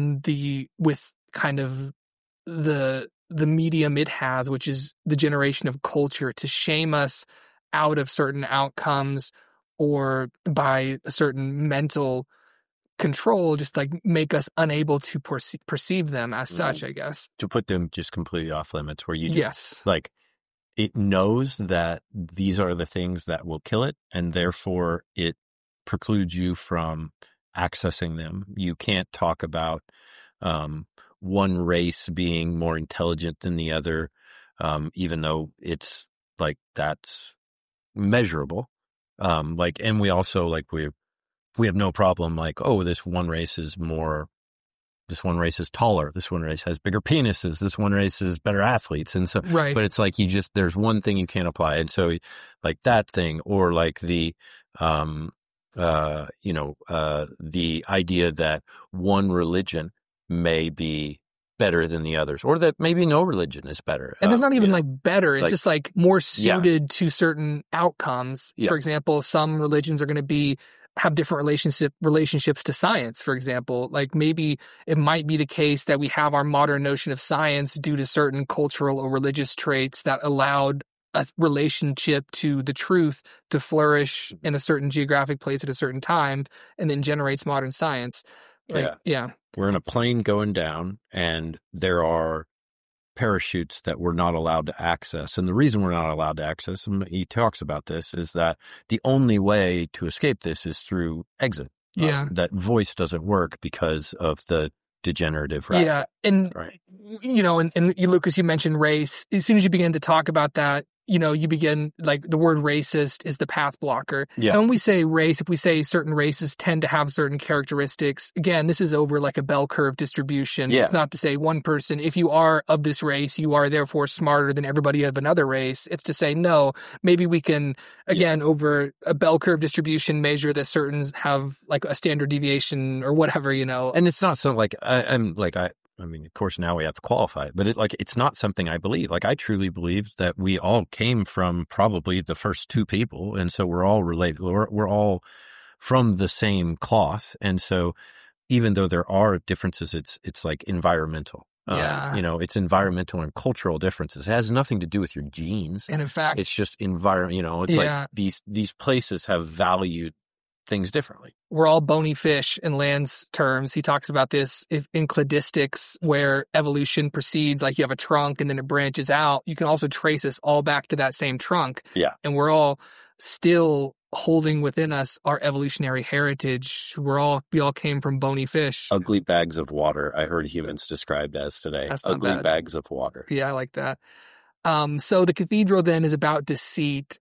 with kind of the medium it has, which is the generation of culture, to shame us out of certain outcomes, or by a certain mental control, just like make us unable to perceive them as such, I guess. To put them just completely off limits, where you just like, it knows that these are the things that will kill it, and therefore it precludes you from accessing them. You can't talk about one race being more intelligent than the other, even though it's like that's measurable. And we also we have no problem like, oh, this one race is taller, this one race has bigger penises, this one race is better athletes, and so but it's like there's one thing you can't apply, and so like that thing, or like the the idea that one religion may be better than the others, or that maybe no religion is better. And there's not even like better. It's just like more suited to certain outcomes. For example, some religions are going to have different relationships to science, for example. Like maybe it might be the case that we have our modern notion of science due to certain cultural or religious traits that allowed a relationship to the truth to flourish in a certain geographic place at a certain time, and then generates modern science. We're in a plane going down, and there are parachutes that we're not allowed to access. And the reason we're not allowed to access, and he talks about this, is that the only way to escape this is through exit. That voice doesn't work because of the degenerative route. Yeah. And, and Lucas, you mentioned race. As soon as you begin to talk about that, you begin, like, the word racist is the path blocker. And when we say race, if we say certain races tend to have certain characteristics, again, this is over like a bell curve distribution. It's not to say one person, if you are of this race, you are therefore smarter than everybody of another race. It's to say, no, maybe we can, again, over a bell curve distribution, measure that certain have like a standard deviation or whatever, And it's not something like, I mean, of course, now we have to qualify it, but it's not something I believe. Like, I truly believe that we all came from probably the first two people, and so we're all related. We're all from the same cloth, and so even though there are differences, it's like environmental. It's environmental and cultural differences. It has nothing to do with your genes, and in fact, it's just environment. Like these places have valued things differently. We're all bony fish in Land's terms. He talks about this in cladistics, where evolution proceeds like you have a trunk and then it branches out. You can also trace us all back to that same trunk. And we're all still holding within us our evolutionary heritage. We all came from bony fish. Ugly bags of water, I heard humans described as today. Ugly bags of water. Yeah, I like that. So the cathedral then is about deceit.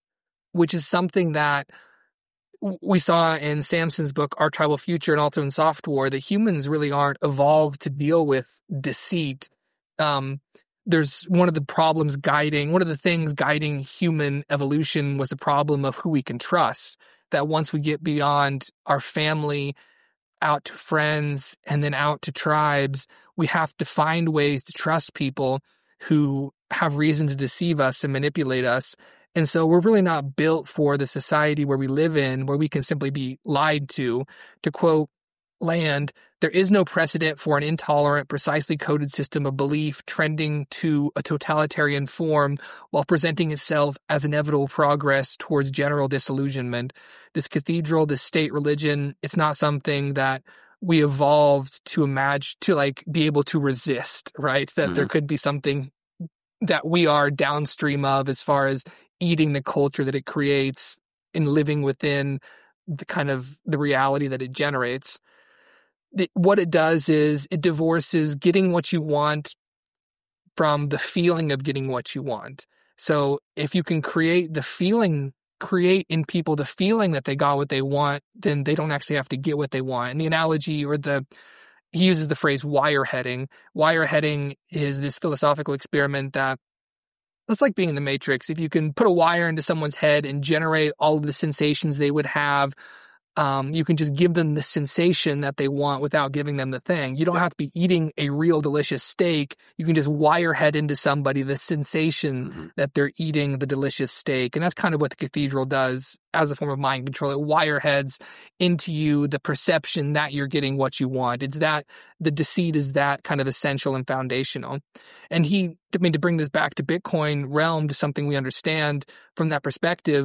which is something that we saw in Samson's book, Our Tribal Future, and also in Soft War, that humans really aren't evolved to deal with deceit. There's one of the things guiding human evolution was the problem of who we can trust. That once we get beyond our family, out to friends, and then out to tribes, we have to find ways to trust people who have reason to deceive us and manipulate us. And so we're really not built for the society where we live in, where we can simply be lied to. To quote Land, there is no precedent for an intolerant, precisely coded system of belief trending to a totalitarian form while presenting itself as inevitable progress towards general disillusionment. This cathedral, this state religion, it's not something that we evolved to imagine, to like be able to resist, right? That there could be something that we are downstream of as far as eating the culture that it creates and living within the kind of the reality that it generates. What it does is it divorces getting what you want from the feeling of getting what you want. So if you can create in people the feeling that they got what they want, then they don't actually have to get what they want. And the analogy he uses the phrase wireheading. Wireheading is this philosophical experiment that it's like being in the Matrix. If you can put a wire into someone's head and generate all of the sensations they would have, you can just give them the sensation that they want without giving them the thing. You don't have to be eating a real delicious steak. You can just wirehead into somebody the sensation that they're eating the delicious steak. And that's kind of what the cathedral does as a form of mind control. It wireheads into you the perception that you're getting what you want. It's that the deceit is that kind of essential and foundational. And to bring this back to Bitcoin realm, to something we understand from that perspective,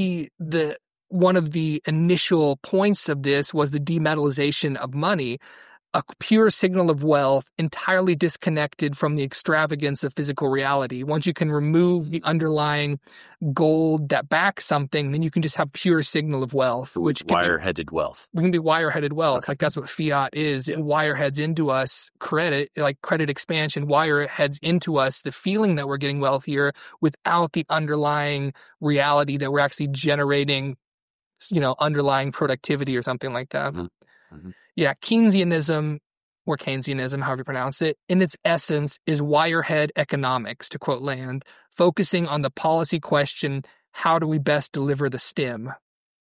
one of the initial points of this was the demetallization of money, a pure signal of wealth entirely disconnected from the extravagance of physical reality. Once you can remove the underlying gold that backs something, then you can just have pure signal of wealth, which wire-headed wealth. We can be wire-headed wealth. Okay. Like that's what fiat is. It wireheads into us credit, like credit expansion, wireheads into us the feeling that we're getting wealthier without the underlying reality that we're actually generating, underlying productivity or something like that. Yeah, Keynesianism, or Keynesianism, however you pronounce it, in its essence is wirehead economics, to quote Land, focusing on the policy question, how do we best deliver the stim?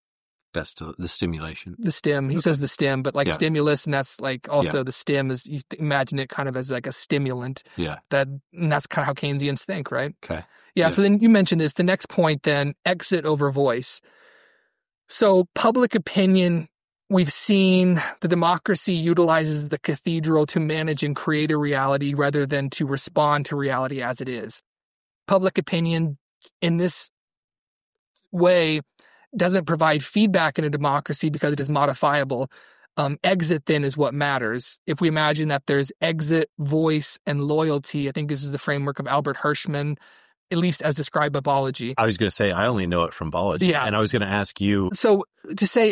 The stimulation. The stim. He says the stim, but stimulus, and that's like also the stim is, you imagine it kind of as like a stimulant. Yeah. And that's kind of how Keynesians think, right? Okay. Yeah, so then you mentioned this. The next point then, exit over voice. So public opinion, we've seen the democracy utilizes the cathedral to manage and create a reality rather than to respond to reality as it is. Public opinion in this way doesn't provide feedback in a democracy because it is modifiable. Exit then is what matters. If we imagine that there's exit, voice, and loyalty, I think this is the framework of Albert Hirschman, at least as described by Balaji. I was going to say, I only know it from Balaji. Yeah. And I was going to ask you. So to say,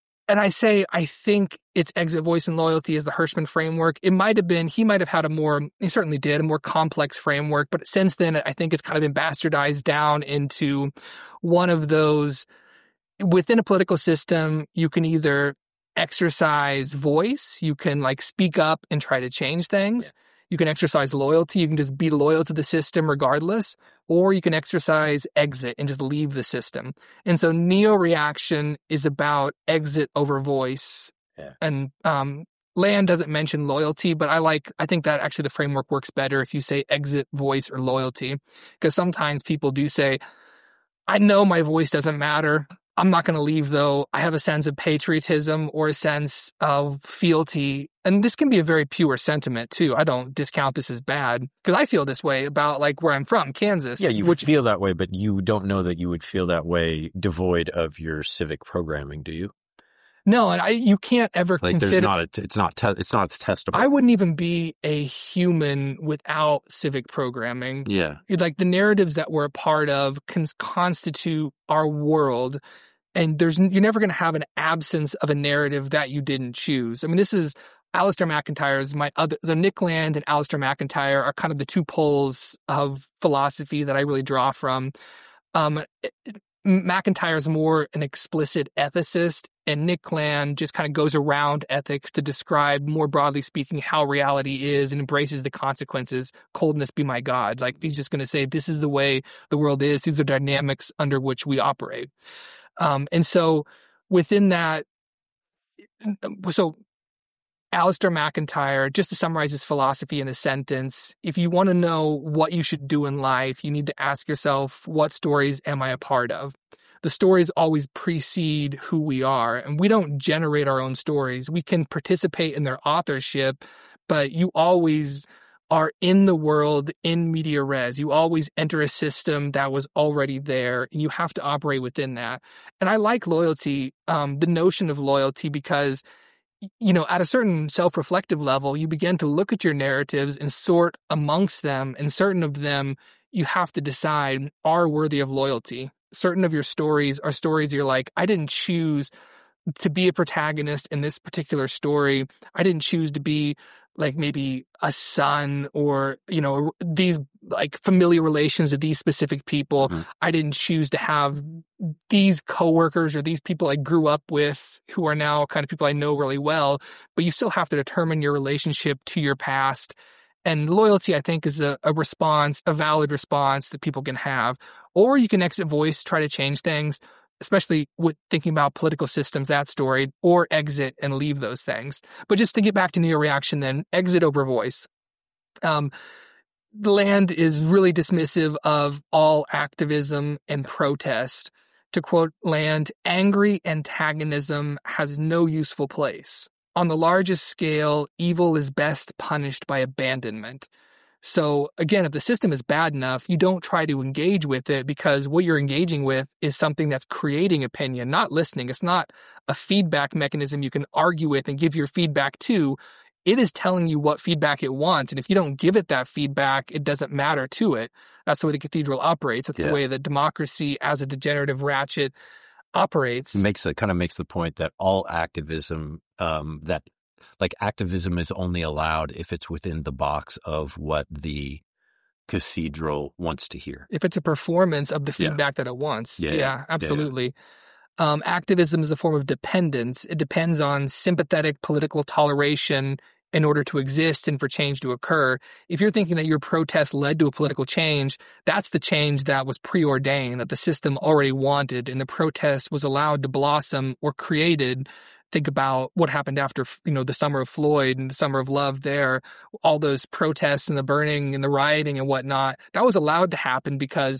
I think it's exit, voice, and loyalty is the Hirschman framework. He might have had he certainly did, a more complex framework. But since then, I think it's kind of been bastardized down into one of those. Within a political system, you can either exercise voice, you can speak up and try to change things. Yeah. You can exercise loyalty. You can just be loyal to the system regardless, or you can exercise exit and just leave the system. And so neo-reaction is about exit over voice. Yeah. And Land doesn't mention loyalty, but I think that actually the framework works better if you say exit, voice, or loyalty. Because sometimes people do say, I know my voice doesn't matter. I'm not going to leave, though. I have a sense of patriotism or a sense of fealty. And this can be a very pure sentiment, too. I don't discount this as bad because I feel this way about where I'm from, Kansas. Yeah, you feel that way, but you don't know that you would feel that way devoid of your civic programming, do you? No, and you can't ever consider it's not testable. I wouldn't even be a human without civic programming. Yeah, the narratives that we're a part of constitute our world, and you're never going to have an absence of a narrative that you didn't choose. I mean, this is Alasdair MacIntyre's so Nick Land and Alasdair MacIntyre are kind of the two poles of philosophy that I really draw from. MacIntyre is more an explicit ethicist, and Nick Land just kind of goes around ethics to describe, more broadly speaking, how reality is and embraces the consequences. Coldness be my God. Like, he's just going to say, this is the way the world is. These are dynamics under which we operate. And so within that, so Alistair MacIntyre, just to summarize his philosophy in a sentence, if you want to know what you should do in life, you need to ask yourself, what stories am I a part of? The stories always precede who we are, and we don't generate our own stories. We can participate in their authorship, but you always are in the world in media res. You always enter a system that was already there, and you have to operate within that. And I like loyalty, the notion of loyalty, because at a certain self-reflective level, you begin to look at your narratives and sort amongst them, and certain of them you have to decide are worthy of loyalty. Certain of your stories are stories you're like, I didn't choose to be a protagonist in this particular story. I didn't choose to be like maybe a son or, these like familiar relations to these specific people. Mhm. I didn't choose to have these coworkers or these people I grew up with who are now kind of people I know really well, but you still have to determine your relationship to your past. And loyalty, I think, is a response, a valid response that people can have. Or you can exit voice, try to change things, especially with thinking about political systems, that story, or exit and leave those things. But just to get back to Neo Reaction then, exit over voice. Land is really dismissive of all activism and protest. To quote Land, angry antagonism has no useful place. On the largest scale, evil is best punished by abandonment. So again, if the system is bad enough, you don't try to engage with it, because what you're engaging with is something that's creating opinion, not listening. It's not a feedback mechanism you can argue with and give your feedback to. It is telling you what feedback it wants. And if you don't give it that feedback, it doesn't matter to it. That's the way the cathedral operates. That's the way that democracy as a degenerative ratchet operates. Kind of makes the point that all activism, activism is only allowed if it's within the box of what the cathedral wants to hear. If it's a performance of the feedback that it wants. Yeah, absolutely. Activism is a form of dependence. It depends on sympathetic political toleration in order to exist and for change to occur. If you're thinking that your protest led to a political change, that's the change that was preordained, that the system already wanted, and the protest was allowed to blossom or created. Think about what happened after, the summer of Floyd and the summer of love there, all those protests and the burning and the rioting and whatnot. That was allowed to happen because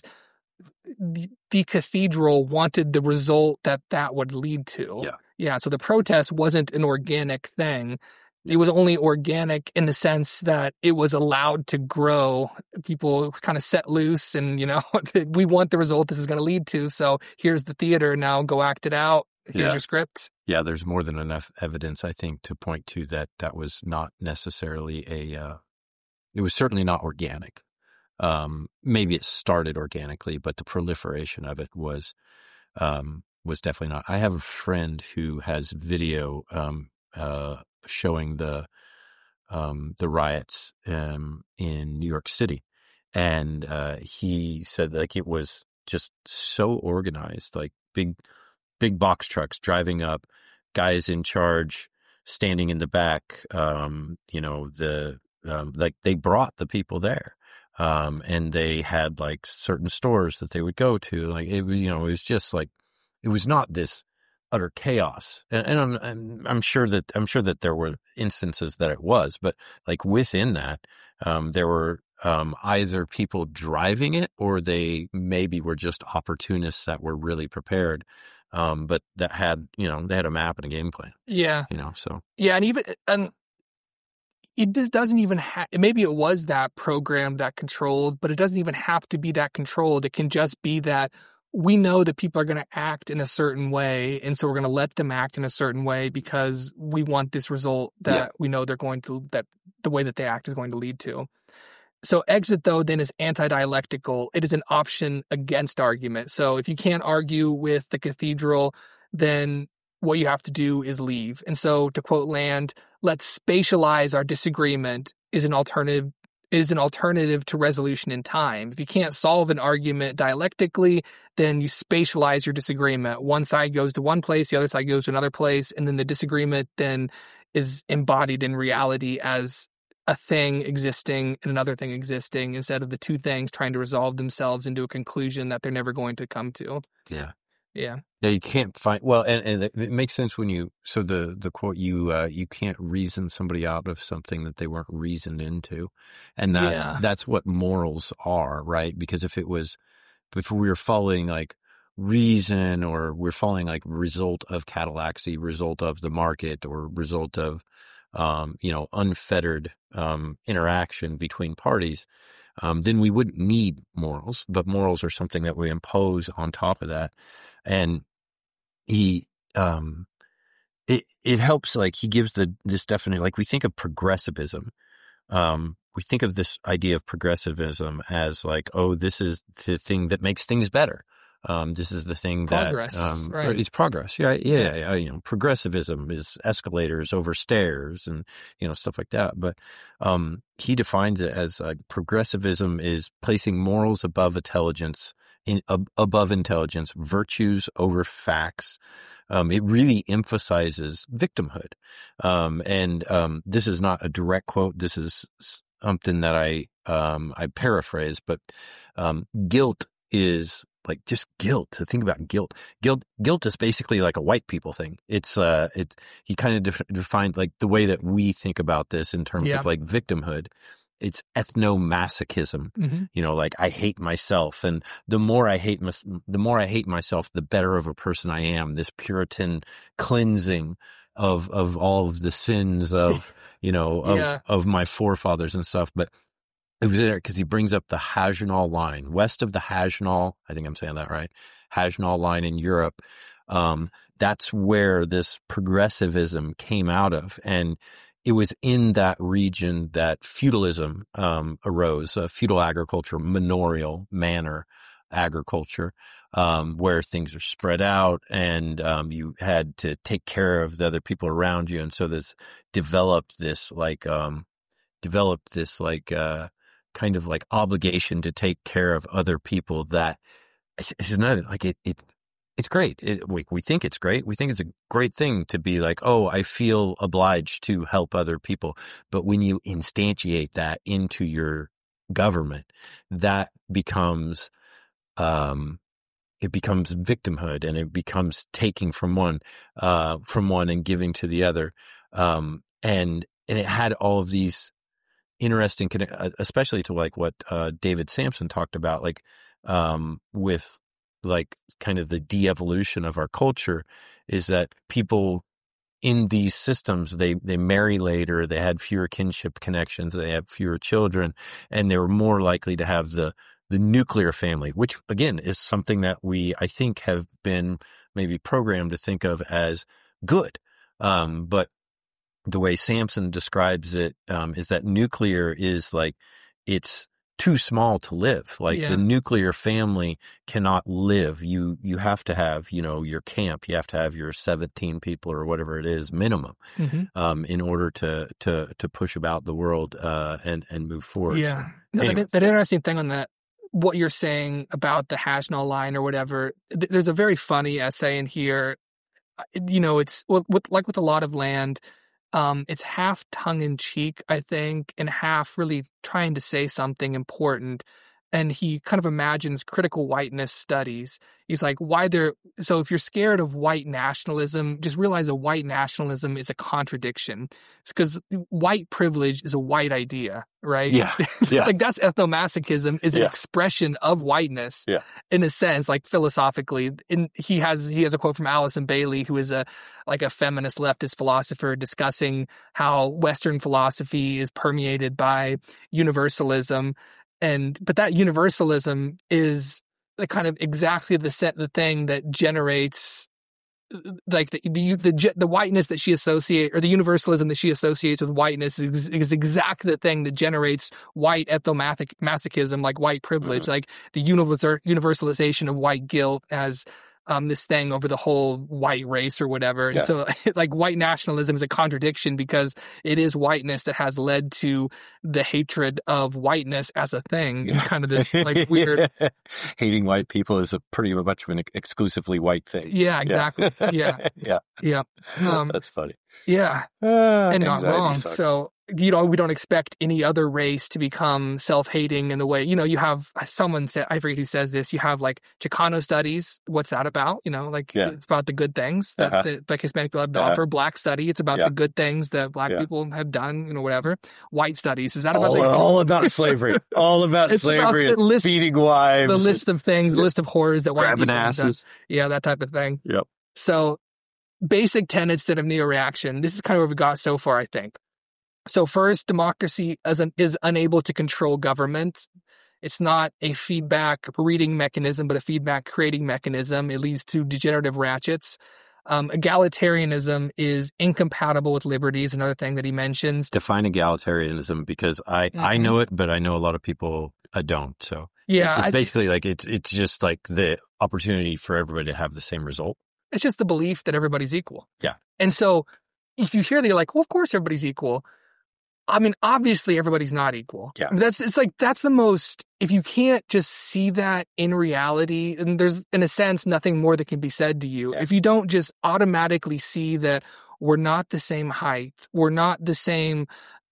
the cathedral wanted the result that would lead to. Yeah. So the protest wasn't an organic thing. It was only organic in the sense that it was allowed to grow. People kind of set loose and, we want the result this is going to lead to. So here's the theater. Now go act it out. Here's your script. Yeah, there's more than enough evidence, I think, to point to that was not necessarily it was certainly not organic. Maybe it started organically, but the proliferation of it was definitely not. I have a friend who has video showing the riots in New York City, and he said it was just so organized, like big box trucks driving up, guys in charge standing in the back. They brought the people there. And they had like certain stores that they would go to. Like it was, it was just like, it was not this utter chaos. And I'm sure that there were instances that it was, but like within that, there were either people driving it or they maybe were just opportunists that were really prepared. But that had, they had a map and a game plan. Yeah. So. Yeah. And it just doesn't even have, maybe it was that programmed, that controlled, but it doesn't even have to be that controlled. It can just be that we know that people are going to act in a certain way. And so we're going to let them act in a certain way because we want this result that we know that the way that they act is going to lead to. So exit, though, then is anti-dialectical. It is an option against argument. So if you can't argue with the cathedral, then what you have to do is leave. And so to quote Land, let's spatialize our disagreement is an alternative is an alternative to resolution in time. If you can't solve an argument dialectically, then you spatialize your disagreement. One side goes to one place, the other side goes to another place, and then the disagreement then is embodied in reality as a thing existing and another thing existing, instead of the two things trying to resolve themselves into a conclusion that they're never going to come to. Yeah. Yeah. Yeah, you can't find, well, and it makes sense when so the quote, you can't reason somebody out of something that they weren't reasoned into. And that's what morals are, right? Because if we were following like reason, or we're following like result of catallaxy, result of the market, or result of, unfettered, interaction between parties, then we wouldn't need morals, but morals are something that we impose on top of that. And it helps, like he gives this definition, like we think of progressivism. We think of this idea of progressivism as like, oh, this is the thing that makes things better. This is the thing progress, that, right. It's progress. Yeah. Progressivism is escalators over stairs and, stuff like that. But, he defines it as like progressivism is placing morals above intelligence, virtues over facts. It really emphasizes victimhood. This is not a direct quote. This is something that I paraphrase, but, guilt is like just guilt. To think about guilt is basically like a white people thing. It's he kind of defined like the way that we think about this in terms of like victimhood. It's ethnomasochism. Mm-hmm. Like I hate myself, and the more I hate myself, the better of a person I am. This Puritan cleansing of all of the sins of of my forefathers and stuff. But it was there because he brings up the Hagenal line, west of the Hagenal. I think I'm saying that right. Hagenal line in Europe. That's where this progressivism came out of. And it was in that region that feudalism arose, feudal agriculture, manorial manor agriculture, where things are spread out and you had to take care of the other people around you. And so this developed this kind of like obligation to take care of other people. That it's not like it's great. We think it's great. We think it's a great thing to be like, oh, I feel obliged to help other people. But when you instantiate that into your government, that becomes, it becomes victimhood, and it becomes taking from one and giving to the other. And it had all of these interesting, especially to like what David Sampson talked about, like with like kind of the de-evolution of our culture, is that people in these systems, they marry later, they had fewer kinship connections, they had fewer children, and they were more likely to have the nuclear family, which again is something that we, I think, have been maybe programmed to think of as good. But the way Sampson describes it, is that nuclear is like, it's too small to live. Like the nuclear family cannot live. You have to have, your camp. You have to have your 17 people or whatever it is minimum, in order to push about the world, and move forward. Yeah. So, anyway. That interesting thing on that, what you're saying about the Hagenal line or whatever, there's a very funny essay in here. It's with a lot of land, it's half tongue-in-cheek, I think, and half really trying to say something important. And he kind of imagines critical whiteness studies. He's like, so if you're scared of white nationalism, just realize a white nationalism is a contradiction. It's because white privilege is a white idea, right? Yeah. Like that's ethnomasochism, is an expression of whiteness, in a sense, like philosophically. And he has a quote from Alison Bailey, who is a feminist leftist philosopher, discussing how Western philosophy is permeated by universalism. But that universalism is the kind of exactly the thing that generates like the whiteness that she associates, or the universalism that she associates with whiteness is exactly the thing that generates white ethnomasochism, like white privilege, like the universalization of white guilt as this thing over the whole white race or whatever. And so like white nationalism is a contradiction because it is whiteness that has led to the hatred of whiteness as a thing. Kind of this like weird. Hating white people is a pretty much of an exclusively white thing. Yeah, exactly. Yeah. Yeah. That's funny. Yeah. And not wrong. Sucks. So, we don't expect any other race to become self-hating in the way, you have someone said, I forget who says this, you have like Chicano studies. What's that about? It's about the good things that like Hispanic people have to offer. Black study, it's about the good things that Black people have done, whatever. White studies, is that about all about slavery? All about slavery and feeding wives. The list of things, the list of horrors that white people have done. Yeah, that type of thing. Yep. So, basic tenets that of neo-reaction. This is kind of where we got so far, I think. So first, democracy is unable to control government. It's not a feedback reading mechanism, but a feedback creating mechanism. It leads to degenerative ratchets. Egalitarianism is incompatible with liberty is another thing that he mentions. Define egalitarianism, because I know it, but I know a lot of people don't. So it's basically like it's just like the opportunity for everybody to have the same result. It's just the belief that everybody's equal. Yeah. And so if you hear that, you're like, well, of course everybody's equal. I mean, obviously everybody's not equal. Yeah. I mean, that's the most, if you can't just see that in reality, and there's, in a sense, nothing more that can be said to you. Yeah. If you don't just automatically see that we're not the same height, we're not the same,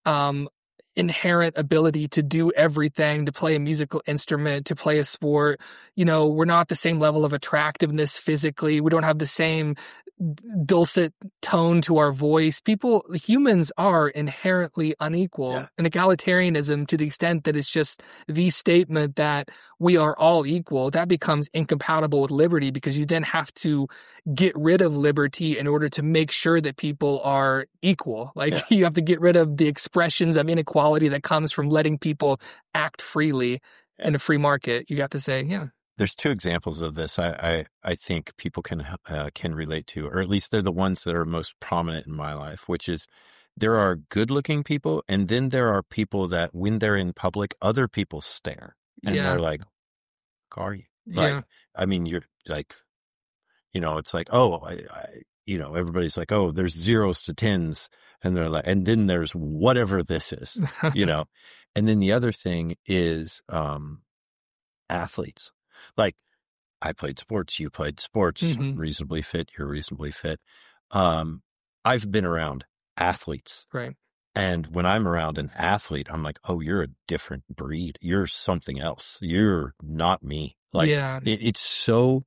inherent ability to do everything, to play a musical instrument, to play a sport, we're not the same level of attractiveness physically. We don't have the same dulcet tone to our voice. Humans are inherently unequal. Yeah. And egalitarianism, to the extent that it's just the statement that we are all equal, that becomes incompatible with liberty, because you then have to get rid of liberty in order to make sure that people are equal. You have to get rid of the expressions of inequality that comes from letting people act freely in a free market. You have to say, There's two examples of this I think people can relate to, or at least they're the ones that are most prominent in my life, which is there are good-looking people, and then there are people that when they're in public, other people stare. And they're like, who are you? I mean, you're like, it's like, everybody's like, oh, there's zeros to tens. And they're like, and then there's whatever this is, And then the other thing is athletes. Like, I played sports, you played sports, reasonably fit, you're reasonably fit. I've been around athletes. Right. And when I'm around an athlete, I'm like, oh, you're a different breed. You're something else. You're not me. It's so,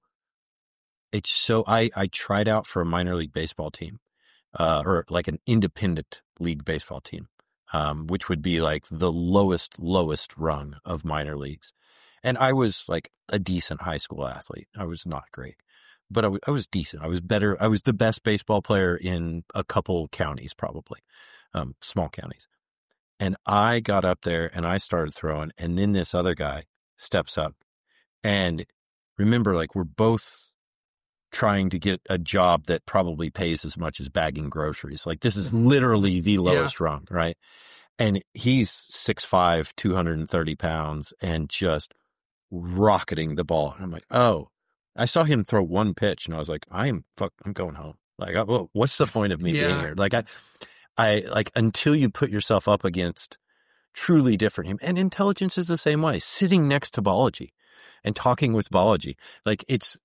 I tried out for a minor league baseball team, or like an independent league baseball team, which would be like the lowest rung of minor leagues. And I was like a decent high school athlete. I was not great, but I was decent. I was better. I was the best baseball player in a couple counties, probably, small counties. And I got up there and I started throwing. And then this other guy steps up, and remember, like, we're both trying to get a job that probably pays as much as bagging groceries. Like, this is literally the lowest rung, right? And he's 6'5", 230 pounds, and just rocketing the ball. And I'm like, oh, I saw him throw one pitch, and I was like, I'm going home. Like, well, what's the point of me being here? Like, I like, until you put yourself up against truly different, and intelligence is the same way. Sitting next to biology and talking with biology, like, it's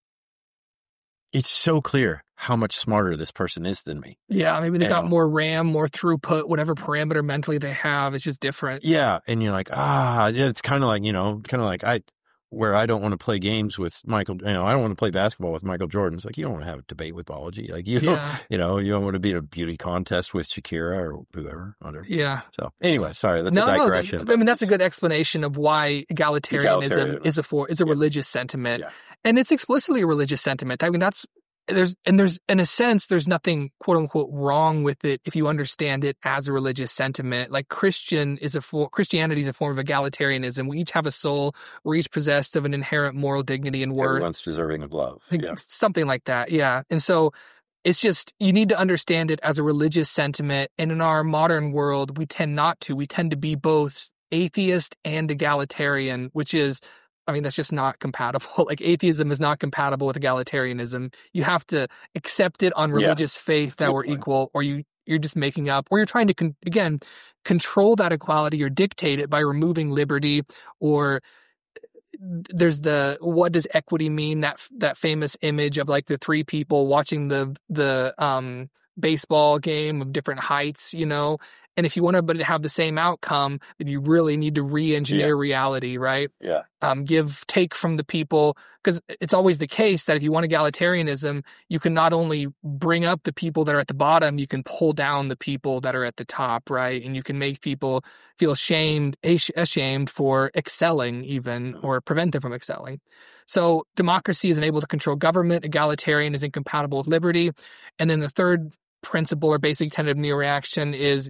so clear how much smarter this person is than me. Yeah, maybe they got more RAM, more throughput, whatever parameter mentally they have. It's just different. Yeah, and you're like, it's kind of like, where I don't want to play games with Michael, I don't want to play basketball with Michael Jordan. It's like, you don't want to have a debate with biology. Like, you don't, you don't want to be in a beauty contest with Shakira or whoever. Whatever. Yeah. So anyway, sorry, that's a digression. I mean, that's a good explanation of why egalitarianism is a religious sentiment. Yeah. And it's explicitly a religious sentiment. I mean, there's in a sense, there's nothing quote unquote wrong with it if you understand it as a religious sentiment. Like, Christianity is a form of egalitarianism. We each have a soul. We're each possessed of an inherent moral dignity and worth. Everyone's deserving of love. Something like that. Yeah. And so it's just, you need to understand it as a religious sentiment. And in our modern world, we tend not to. We tend to be both atheist and egalitarian, which is I mean, that's just not compatible. Like atheism is not compatible with egalitarianism. You have to accept it on religious faith that we're equal, or you're just making up, or you're trying to, again, control that equality or dictate it by removing liberty. Or there's what does equity mean? That famous image of like the three people watching the baseball game of different heights, and if you want to have the same outcome, then you really need to re-engineer reality, right? Yeah. Take from the people, because it's always the case that if you want egalitarianism, you can not only bring up the people that are at the bottom, you can pull down the people that are at the top, right? And you can make people feel ashamed for excelling even, or prevent them from excelling. So democracy is unable to control government. Egalitarian is incompatible with liberty. And then the third principle or basic tenet of neo-reaction is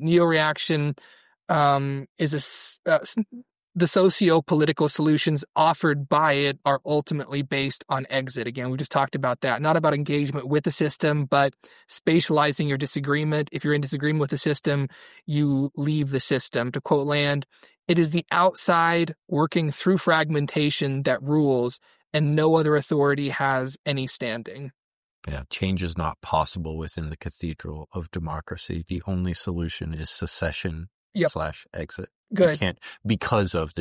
the socio-political solutions offered by it are ultimately based on exit. Again, we just talked about that. Not about engagement with the system, but spatializing your disagreement. If you're in disagreement with the system, you leave the system. To quote Land, it is the outside working through fragmentation that rules, and no other authority has any standing. Yeah, change is not possible within the cathedral of democracy. The only solution is secession / exit. Good. You can't, because of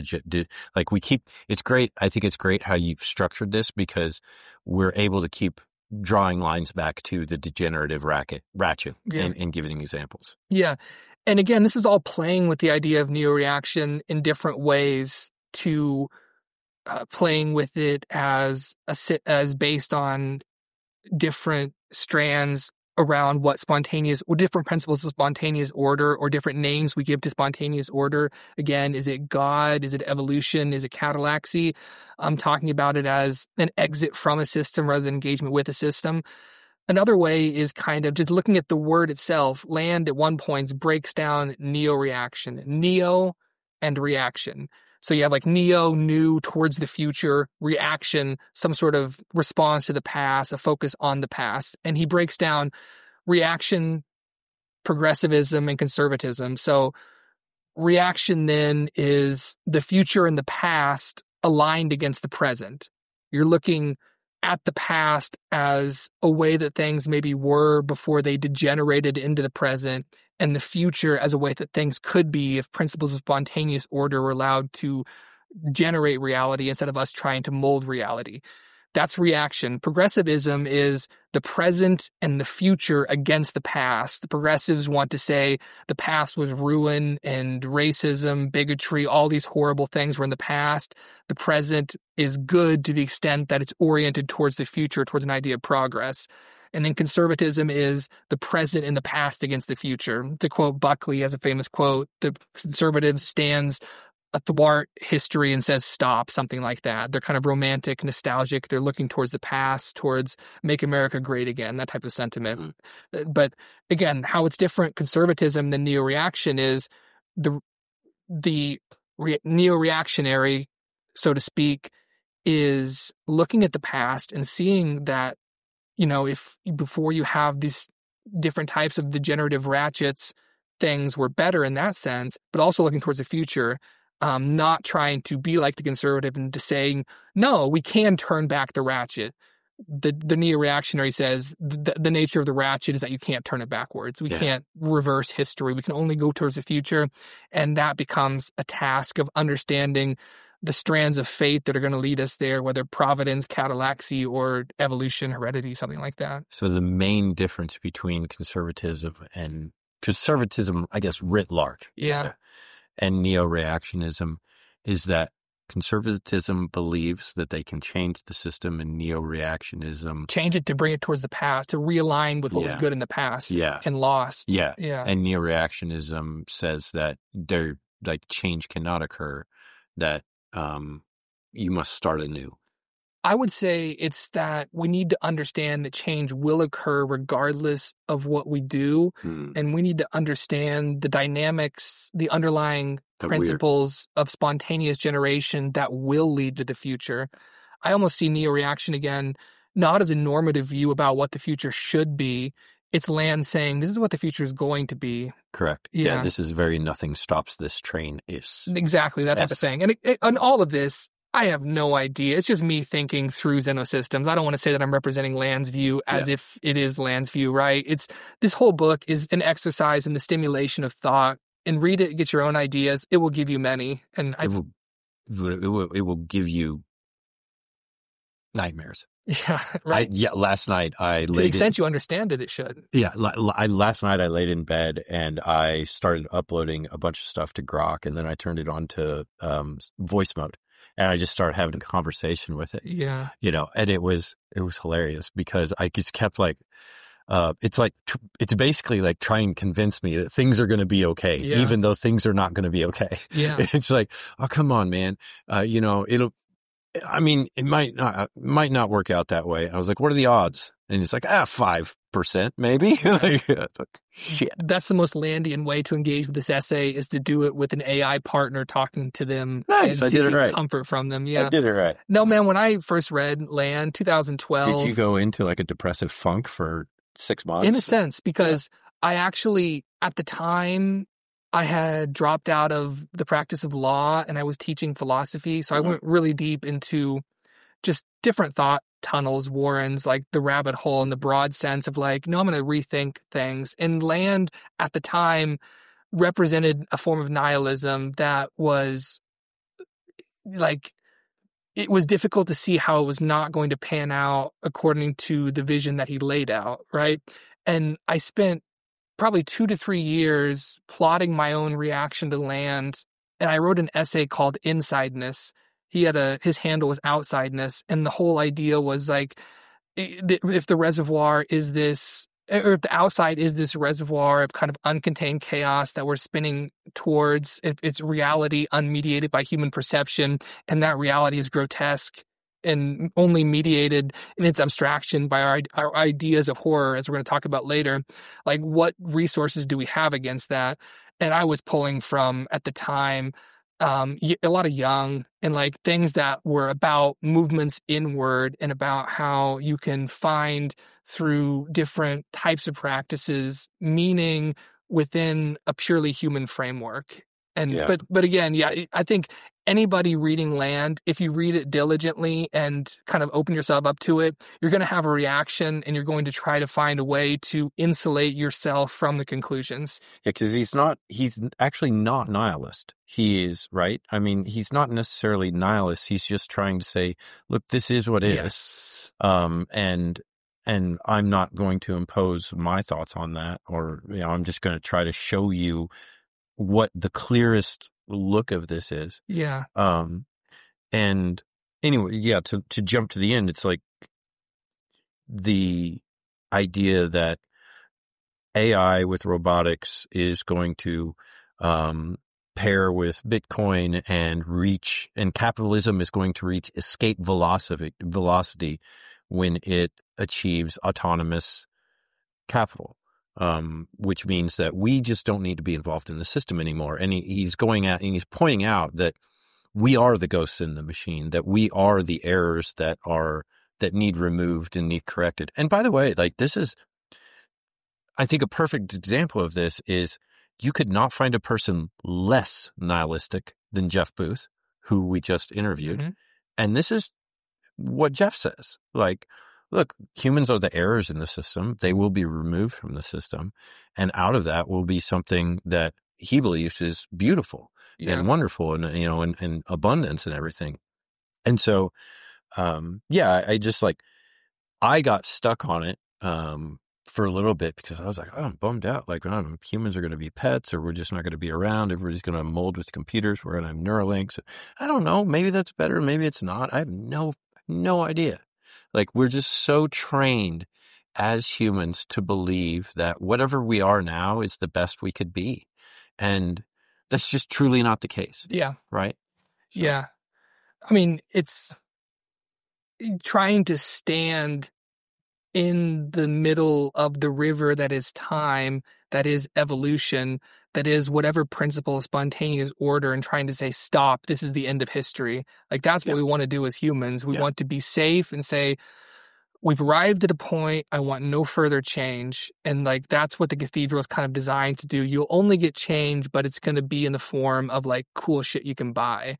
it's great. I think it's great how you've structured this, because we're able to keep drawing lines back to the degenerative ratchet and giving examples. Yeah. And again, this is all playing with the idea of neo-reaction in different ways, to playing with it as based on different strands around what spontaneous, or different principles of spontaneous order, or different names we give to spontaneous order. Again, is it God? Is it evolution? Is it catallaxy? I'm talking about it as an exit from a system rather than engagement with a system. Another way is kind of just looking at the word itself. Land at one point breaks down neo-reaction, neo and reaction. So you have like neo, new, towards the future, reaction, some sort of response to the past, a focus on the past. And he breaks down reaction, progressivism, and conservatism. So reaction then is the future and the past aligned against the present. You're looking at the past as a way that things maybe were before they degenerated into the present, and the future as a way that things could be if principles of spontaneous order were allowed to generate reality instead of us trying to mold reality. That's reaction. Progressivism is the present and the future against the past. The progressives want to say the past was ruin and racism, bigotry, all these horrible things were in the past. The present is good to the extent that it's oriented towards the future, towards an idea of progress. And then conservatism is the present and the past against the future. To quote Buckley as a famous quote, the conservative stands athwart history and says stop, something like that. They're kind of romantic, nostalgic. They're looking towards the past, towards make America great again, that type of sentiment. But again, how it's different conservatism than neo-reaction is the neo-reactionary, so to speak, is looking at the past and seeing that, if before you have these different types of degenerative ratchets, things were better in that sense, but also looking towards the future, not trying to be like the conservative and to saying, no, we can turn back the ratchet. The neo-reactionary says the nature of the ratchet is that you can't turn it backwards. We can't reverse history. We can only go towards the future. And that becomes a task of understanding the strands of fate that are going to lead us there, whether providence, catallaxy, or evolution, heredity, something like that. So the main difference between conservatism, I guess, writ large, and neo-reactionism is that conservatism believes that they can change the system, and neo-reactionism change it to bring it towards the past, to realign with what was good in the past and lost. And neo-reactionism says that change cannot occur, that you must start anew. I would say it's that we need to understand that change will occur regardless of what we do. And we need to understand the dynamics, the underlying principles of spontaneous generation that will lead to the future. I almost see neo-reaction again, not as a normative view about what the future should be. It's Land saying, this is what the future is going to be. Correct. Yeah, this is very nothing stops this train is. Exactly, that type of thing. And all of this, I have no idea. It's just me thinking through Xenosystems. I don't want to say that I'm representing Land's view as if it is Land's view, right? This whole book is an exercise in the stimulation of thought. And read it, get your own ideas. It will give you many. And it will give you nightmares. Yeah, right. Last night I laid to the extent you understand it, it should. Yeah, last night I laid in bed and I started uploading a bunch of stuff to Grok, and then I turned it on to voice mode, and I just started having a conversation with it. Yeah, and it was hilarious because I just kept like, it's basically like trying to convince me that things are going to be okay, even though things are not going to be okay. Yeah, it's like, oh come on, man, it might not work out that way. I was like, what are the odds? And it's like, 5% maybe. Shit. That's the most Landian way to engage with this essay, is to do it with an AI partner talking to them. Nice, and I did it right. Comfort from them. Yeah, I did it right. No, man, when I first read Land, 2012. Did you go into like a depressive funk for 6 months? In a sense, because I actually, at the time, I had dropped out of the practice of law and I was teaching philosophy. So I went really deep into just different thought tunnels, warrens, like the rabbit hole in the broad sense of like, no, I'm going to rethink things. And Land at the time represented a form of nihilism that was like, it was difficult to see how it was not going to pan out according to the vision that he laid out, right? And I spent probably 2 to 3 years plotting my own reaction to Land, and I wrote an essay called Insideness. His handle was Outsideness, and the whole idea was like, if the reservoir is this, or if the outside is this reservoir of kind of uncontained chaos that we're spinning towards, it's reality unmediated by human perception, and that reality is grotesque and only mediated in its abstraction by our ideas of horror, as we're going to talk about later. Like, what resources do we have against that? And I was pulling from, at the time, a lot of Jung and like things that were about movements inward and about how you can find through different types of practices meaning within a purely human framework. And but again, I think anybody reading Land, if you read it diligently and kind of open yourself up to it, you're going to have a reaction and you're going to try to find a way to insulate yourself from the conclusions. Yeah, because he's actually not nihilist. He is, right? I mean, he's not necessarily nihilist. He's just trying to say, look, this is what is. Yes. And I'm not going to impose my thoughts on that, or, I'm just going to try to show you what the clearest look of this is. Yeah. And anyway, to jump to the end, it's like the idea that AI with robotics is going to pair with Bitcoin and capitalism is going to reach escape velocity when it achieves autonomous capital. Which means that we just don't need to be involved in the system anymore. And he's pointing out that we are the ghosts in the machine, that we are the errors that need removed and need corrected. And by the way, like, this is, I think, a perfect example of this is you could not find a person less nihilistic than Jeff Booth, who we just interviewed. Mm-hmm. And this is what Jeff says. Like, look, humans are the errors in the system. They will be removed from the system. And out of that will be something that he believes is beautiful and wonderful and, and abundance and everything. And so, I just I got stuck on it for a little bit because I was like, I'm bummed out. Like, humans are going to be pets, or we're just not going to be around. Everybody's going to mold with computers. We're going to have Neuralinks. I don't know. Maybe that's better. Maybe it's not. I have no idea. Like, we're just so trained as humans to believe that whatever we are now is the best we could be. And that's just truly not the case. Yeah. Right? So. Yeah. I mean, it's trying to stand in the middle of the river that is time, that is evolution, that is whatever principle of spontaneous order, and trying to say, stop, this is the end of history. Like, that's what we want to do as humans. We want to be safe and say, we've arrived at a point, I want no further change. And like, that's what the cathedral is kind of designed to do. You'll only get change, but it's going to be in the form of like cool shit you can buy.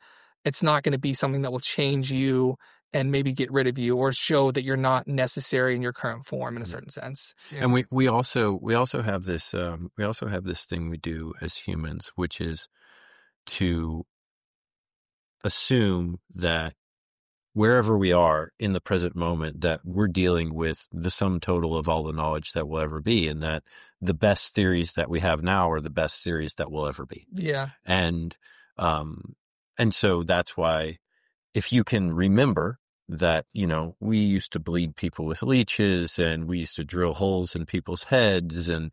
it's not going to be something that will change you and maybe get rid of you or show that you're not necessary in your current form in a certain sense. Yeah. And we also have this thing we do as humans, which is to assume that wherever we are in the present moment, that we're dealing with the sum total of all the knowledge that will ever be, and that the best theories that we have now are the best theories that will ever be. Yeah. And so that's why, if you can remember that, we used to bleed people with leeches, and we used to drill holes in people's heads, and,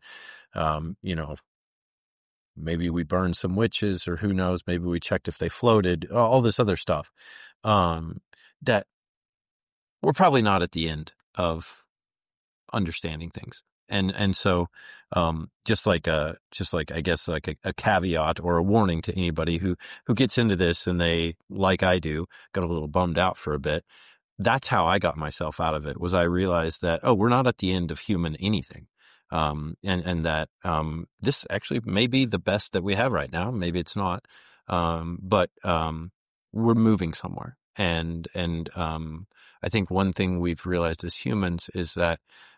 maybe we burned some witches, or who knows, maybe we checked if they floated, all this other stuff, that we're probably not at the end of understanding things. And so, just like I guess like a caveat or a warning to anybody who gets into this and they, like I do, got a little bummed out for a bit. That's how I got myself out of it, was I realized that, we're not at the end of human anything. And that, this actually may be the best that we have right now. Maybe it's not. But we're moving somewhere. And I think one thing we've realized as humans is that,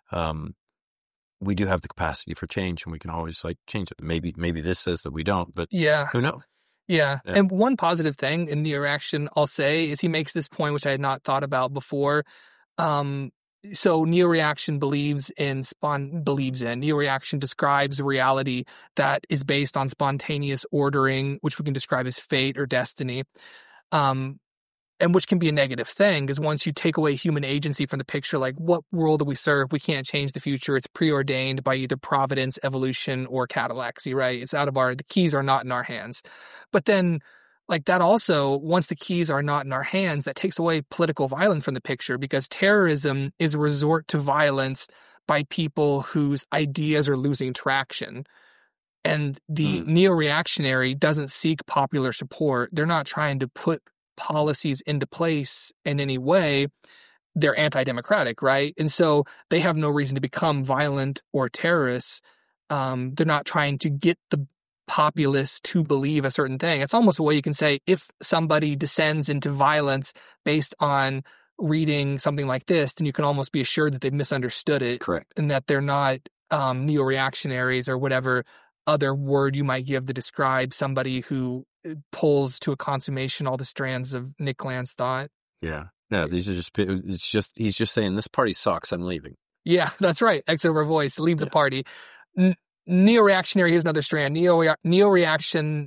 we do have the capacity for change, and we can always change it. Maybe this says that we don't, but who knows? Yeah. And one positive thing in Neo-Reaction I'll say is he makes this point, which I had not thought about before. So Neo-Reaction Neo-Reaction describes a reality that is based on spontaneous ordering, which we can describe as fate or destiny. And which can be a negative thing, because once you take away human agency from the picture, like, what world do we serve? We can't change the future. It's preordained by either providence, evolution, or catallaxy, right? It's the keys are not in our hands. But then, that also, once the keys are not in our hands, that takes away political violence from the picture, because terrorism is a resort to violence by people whose ideas are losing traction. And the neo-reactionary doesn't seek popular support. They're not trying to put policies into place in any way. They're anti-democratic, right? And so they have no reason to become violent or terrorists. They're not trying to get the populace to believe a certain thing. It's almost a way you can say, if somebody descends into violence based on reading something like this, then you can almost be assured that they've misunderstood it. Correct. And that they're not neo-reactionaries or whatever other word you might give to describe somebody who pulls to a consummation all the strands of Nick Land's thought. Yeah. No, these are he's just saying, this party sucks, I'm leaving. Yeah, that's right. X over voice, leave the party. Neo-reactionary, here's another strand. Neo-reaction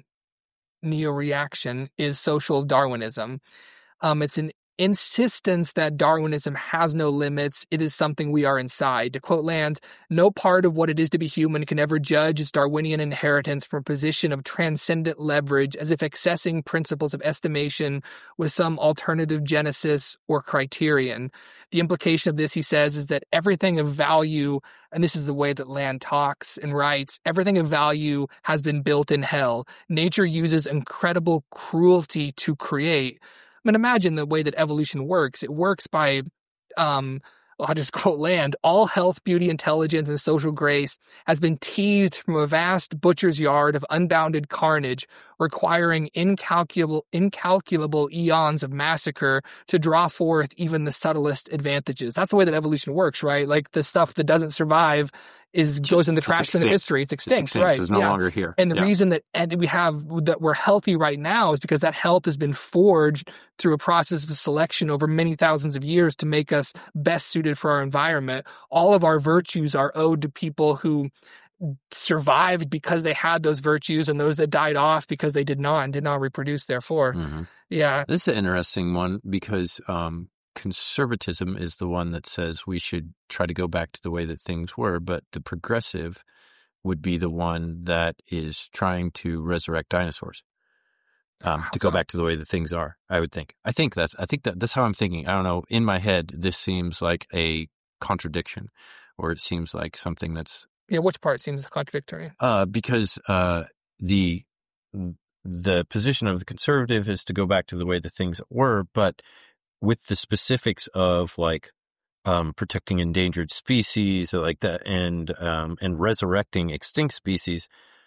is social Darwinism. It's an insistence that Darwinism has no limits. It is something we are inside. To quote Land, no part of what it is to be human can ever judge its Darwinian inheritance from a position of transcendent leverage, as if accessing principles of estimation with some alternative genesis or criterion. The implication of this, he says, is that everything of value, and this is the way that Land talks and writes, everything of value has been built in hell. Nature uses incredible cruelty to create. I mean, imagine the way that evolution works. It works by, I'll just quote Land, all health, beauty, intelligence, and social grace has been teased from a vast butcher's yard of unbounded carnage, requiring incalculable eons of massacre to draw forth even the subtlest advantages. That's the way that evolution works, right? The stuff that doesn't survive goes in the trash bin of history. It's extinct, right? It's no longer here. And the reason that we're healthy right now is because that health has been forged through a process of selection over many thousands of years to make us best suited for our environment. All of our virtues are owed to people who survived because they had those virtues, and those that died off because they did not reproduce, therefore. Mm-hmm. Yeah. This is an interesting one, because conservatism is the one that says we should try to go back to the way that things were, but the progressive would be the one that is trying to resurrect dinosaurs, to go back to the way that things are. I think that's how I'm thinking. I don't know. In my head, this seems like a contradiction, or it seems like something that's. Yeah. Which part seems contradictory? Because the position of the conservative is to go back to the way that things were, but with the specifics of protecting endangered species like that, and resurrecting extinct species,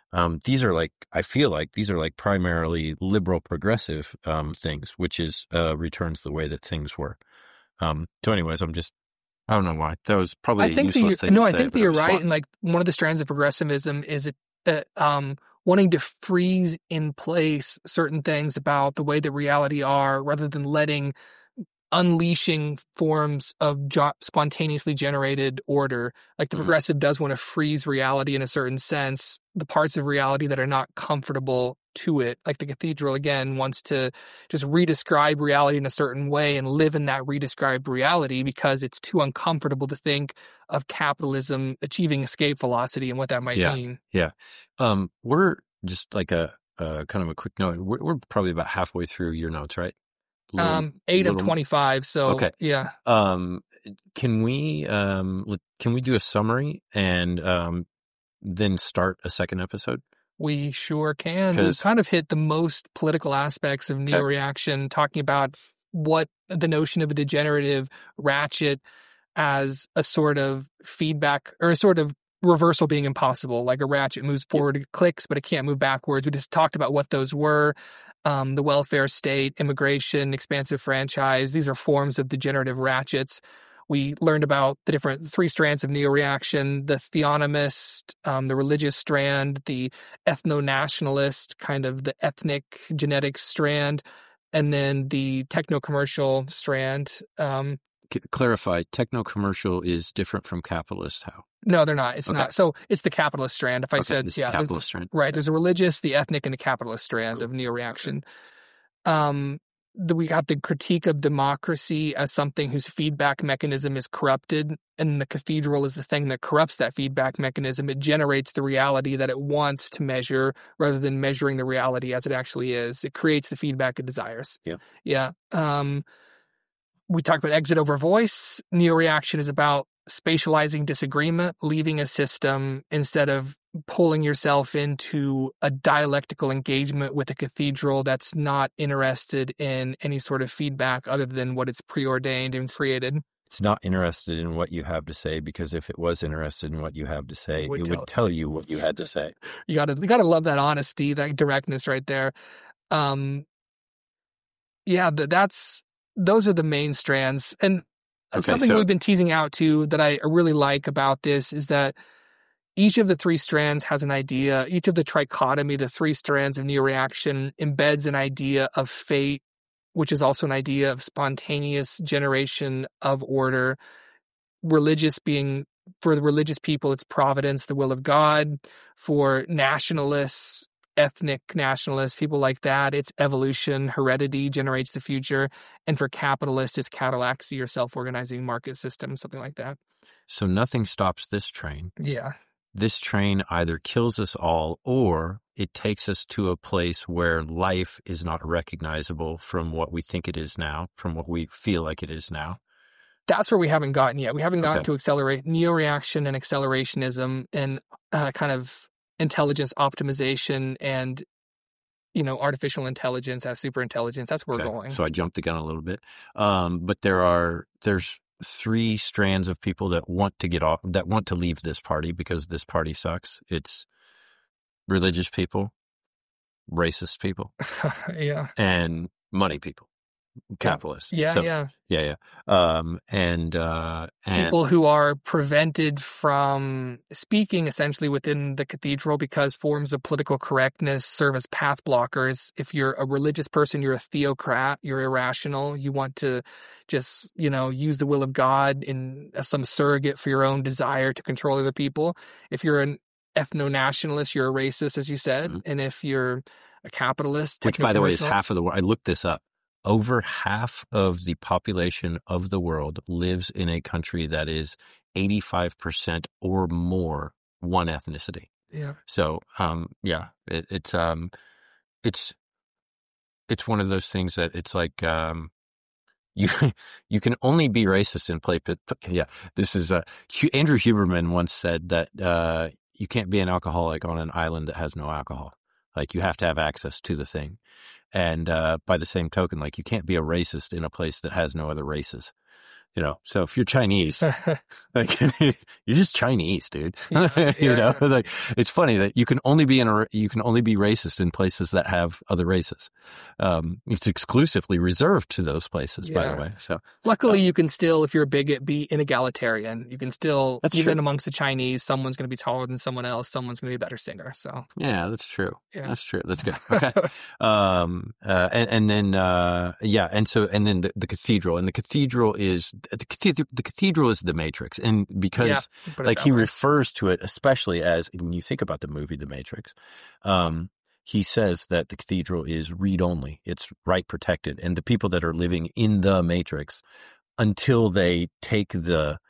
These are like, I feel like these are like primarily liberal progressive things, which is returns the way that things were. So anyways, I don't know why. That was probably a useless thing to say. I think that you're right. And like one of the strands of progressivism is wanting to freeze in place certain things about the way that reality are, rather than unleashing forms of spontaneously generated order. Like the progressive does want to freeze reality in a certain sense, the parts of reality that are not comfortable to it. Like the cathedral, again, wants to just redescribe reality in a certain way and live in that redescribed reality because it's too uncomfortable to think of capitalism achieving escape velocity and what that might mean. Yeah. We're just like a kind of a quick note. We're probably about halfway through your notes, right? 8 of 25. So okay. Yeah. Can we do a summary and then start a second episode? We sure can. We've kind of hit the most political aspects of neo-reaction, talking about what the notion of a degenerative ratchet as a sort of feedback or a sort of reversal being impossible. Like a ratchet moves forward, it clicks, but it can't move backwards. We just talked about what those were. The welfare state, immigration, expansive franchise. These are forms of degenerative ratchets. We learned about the different 3 strands of neo-reaction, the theonomist, the religious strand, the ethno-nationalist, kind of the ethnic genetics strand, and then the techno-commercial strand. Clarify, techno-commercial is different from capitalist. How? No, they're not. It's not. So it's the capitalist strand. If I said, it's the capitalist strand. Right. There's a religious, the ethnic, and the capitalist strand of neo-reaction. We got the critique of democracy as something whose feedback mechanism is corrupted, and the cathedral is the thing that corrupts that feedback mechanism. It generates the reality that it wants to measure rather than measuring the reality as it actually is. It creates the feedback it desires. Yeah. We talked about exit over voice. Neo-reaction is about spatializing disagreement, leaving a system instead of pulling yourself into a dialectical engagement with a cathedral that's not interested in any sort of feedback other than what it's preordained and created. It's not interested in what you have to say, because if it was interested in what you have to say, it would tell you what you had to say. You gotta love that honesty, that directness right there. Those are the main strands. And something we've been teasing out too that I really like about this is that each of the 3 strands has an idea. Each of the trichotomy, the 3 strands of neo-reaction, embeds an idea of fate, which is also an idea of spontaneous generation of order. Religious being, for the religious people, it's providence, the will of God. For nationalists, ethnic nationalists, people like that, it's evolution, heredity generates the future. And for capitalists, it's catalaxy or self-organizing market system, something like that. So nothing stops this train. Yeah. This train either kills us all, or it takes us to a place where life is not recognizable from what we think it is now, from what we feel like it is now. That's where we haven't gotten yet. We haven't gotten to accelerate neo-reaction and accelerationism and kind of intelligence optimization and, artificial intelligence as superintelligence. That's where we're going. So I jumped the gun a little bit. But there's 3 strands of people that want to get off, that want to leave this party because this party sucks. It's religious people, racist people, and money people. Capitalists. And people who are prevented from speaking essentially within the cathedral because forms of political correctness serve as path blockers. If you're a religious person, you're a theocrat, you're irrational, you want to just, use the will of God as some surrogate for your own desire to control other people. If you're an ethno-nationalist, you're a racist, as you said. Mm-hmm. And if you're a capitalist, which by the way is half of the world. I looked this up. Over half of the population of the world lives in a country that is 85% or more one ethnicity. Yeah. So, it's one of those things that it's like, you can only be racist in play. This is Andrew Huberman once said that you can't be an alcoholic on an island that has no alcohol. Like you have to have access to the thing. And by the same token, like you can't be a racist in a place that has no other races. So if you're Chinese, like you're just Chinese, dude. Yeah. Like it's funny that you can only be racist in places that have other races. It's exclusively reserved to those places, by the way. So luckily, you can still, if you're a bigot, be inegalitarian. You can still, even true. amongst the Chinese, someone's going to be taller than someone else. Someone's going to be a better singer. So yeah, that's true. Yeah. That's true. That's good. Okay. And then the cathedral, and the cathedral is the Matrix, and because he refers to it, especially as when you think about the movie The Matrix, he says that the cathedral is read only. It's right protected, and the people that are living in the Matrix until they take the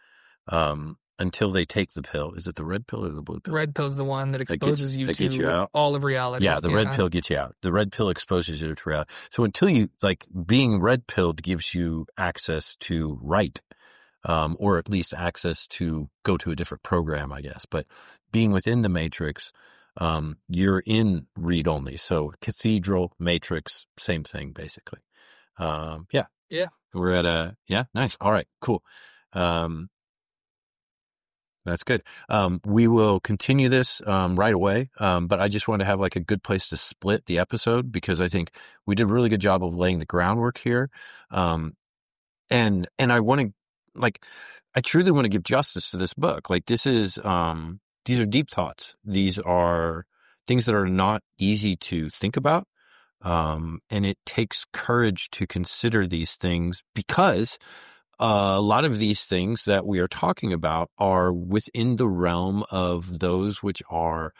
pill. Is it the red pill or the blue pill? Red pill's the one that exposes you to all of reality. Yeah, the red pill gets you out. The red pill exposes you to reality. So until you, being red pilled gives you access to right, or at least access to go to a different program, I guess. But being within the Matrix, you're in read only. So cathedral, Matrix, same thing, basically. Yeah. We're at nice. All right, cool. That's good. We will continue this right away, but I just want to have a good place to split the episode, because I think we did a really good job of laying the groundwork here. And I want to, I truly want to give justice to this book. This is, these are deep thoughts. These are things that are not easy to think about. And it takes courage to consider these things, because a lot of these things that we are talking about are within the realm of those which are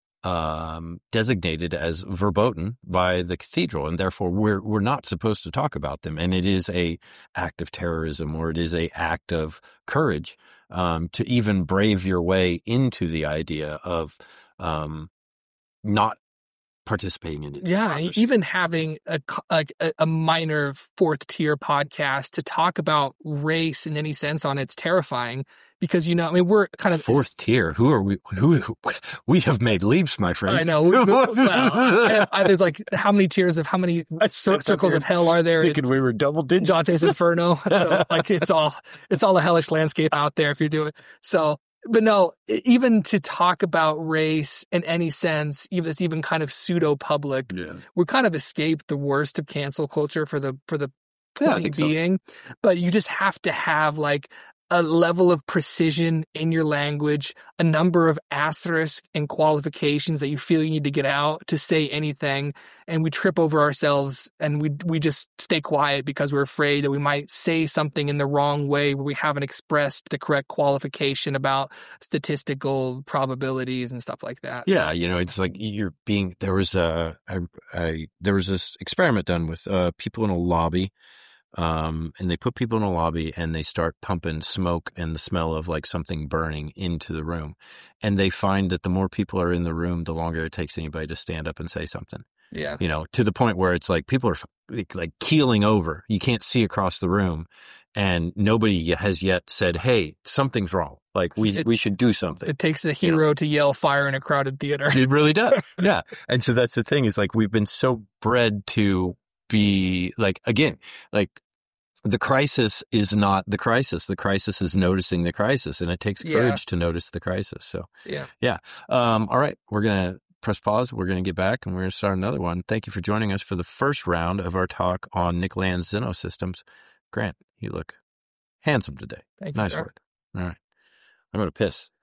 designated as verboten by the cathedral, and therefore we're not supposed to talk about them. And it is a act of terrorism, or it is a act of courage to even brave your way into the idea of not participating in it. Yeah, even having a minor fourth tier podcast to talk about race in any sense on it's terrifying, because we're kind of fourth tier. Who are we? We have made leaps, my friend. I know. Well, there's how many tiers of how many circles of hell are there? Thinking we were double digit. Dante's Inferno. So it's all a hellish landscape out there if you're doing so. But no, even to talk about race in any sense, even it's even kind of pseudo public, we kind of escaped the worst of cancel culture for the point being. So. But you just have to have a level of precision in your language, a number of asterisks and qualifications that you feel you need to get out to say anything. And we trip over ourselves, and we just stay quiet because we're afraid that we might say something in the wrong way, where we haven't expressed the correct qualification about statistical probabilities and stuff like that. Yeah. It's there was this experiment done with people in a lobby. And they put people in a lobby, and they start pumping smoke and the smell of something burning into the room. And they find that the more people are in the room, the longer it takes anybody to stand up and say something. Yeah. To the point where it's people are keeling over. You can't see across the room, and nobody has yet said, "Hey, something's wrong. We should do something." It takes a hero to yell fire in a crowded theater. It really does. Yeah. And so that's the thing, is we've been so bred to be the crisis is not the crisis. The crisis is noticing the crisis, and it takes courage to notice the crisis. So yeah. All right, we're gonna press pause. We're gonna get back, and we're gonna start another one. Thank you for joining us for the first round of our talk on Nick Land's Xenosystems. Grant, you look handsome today. Thank you, nice sir. work. All right, I'm gonna piss.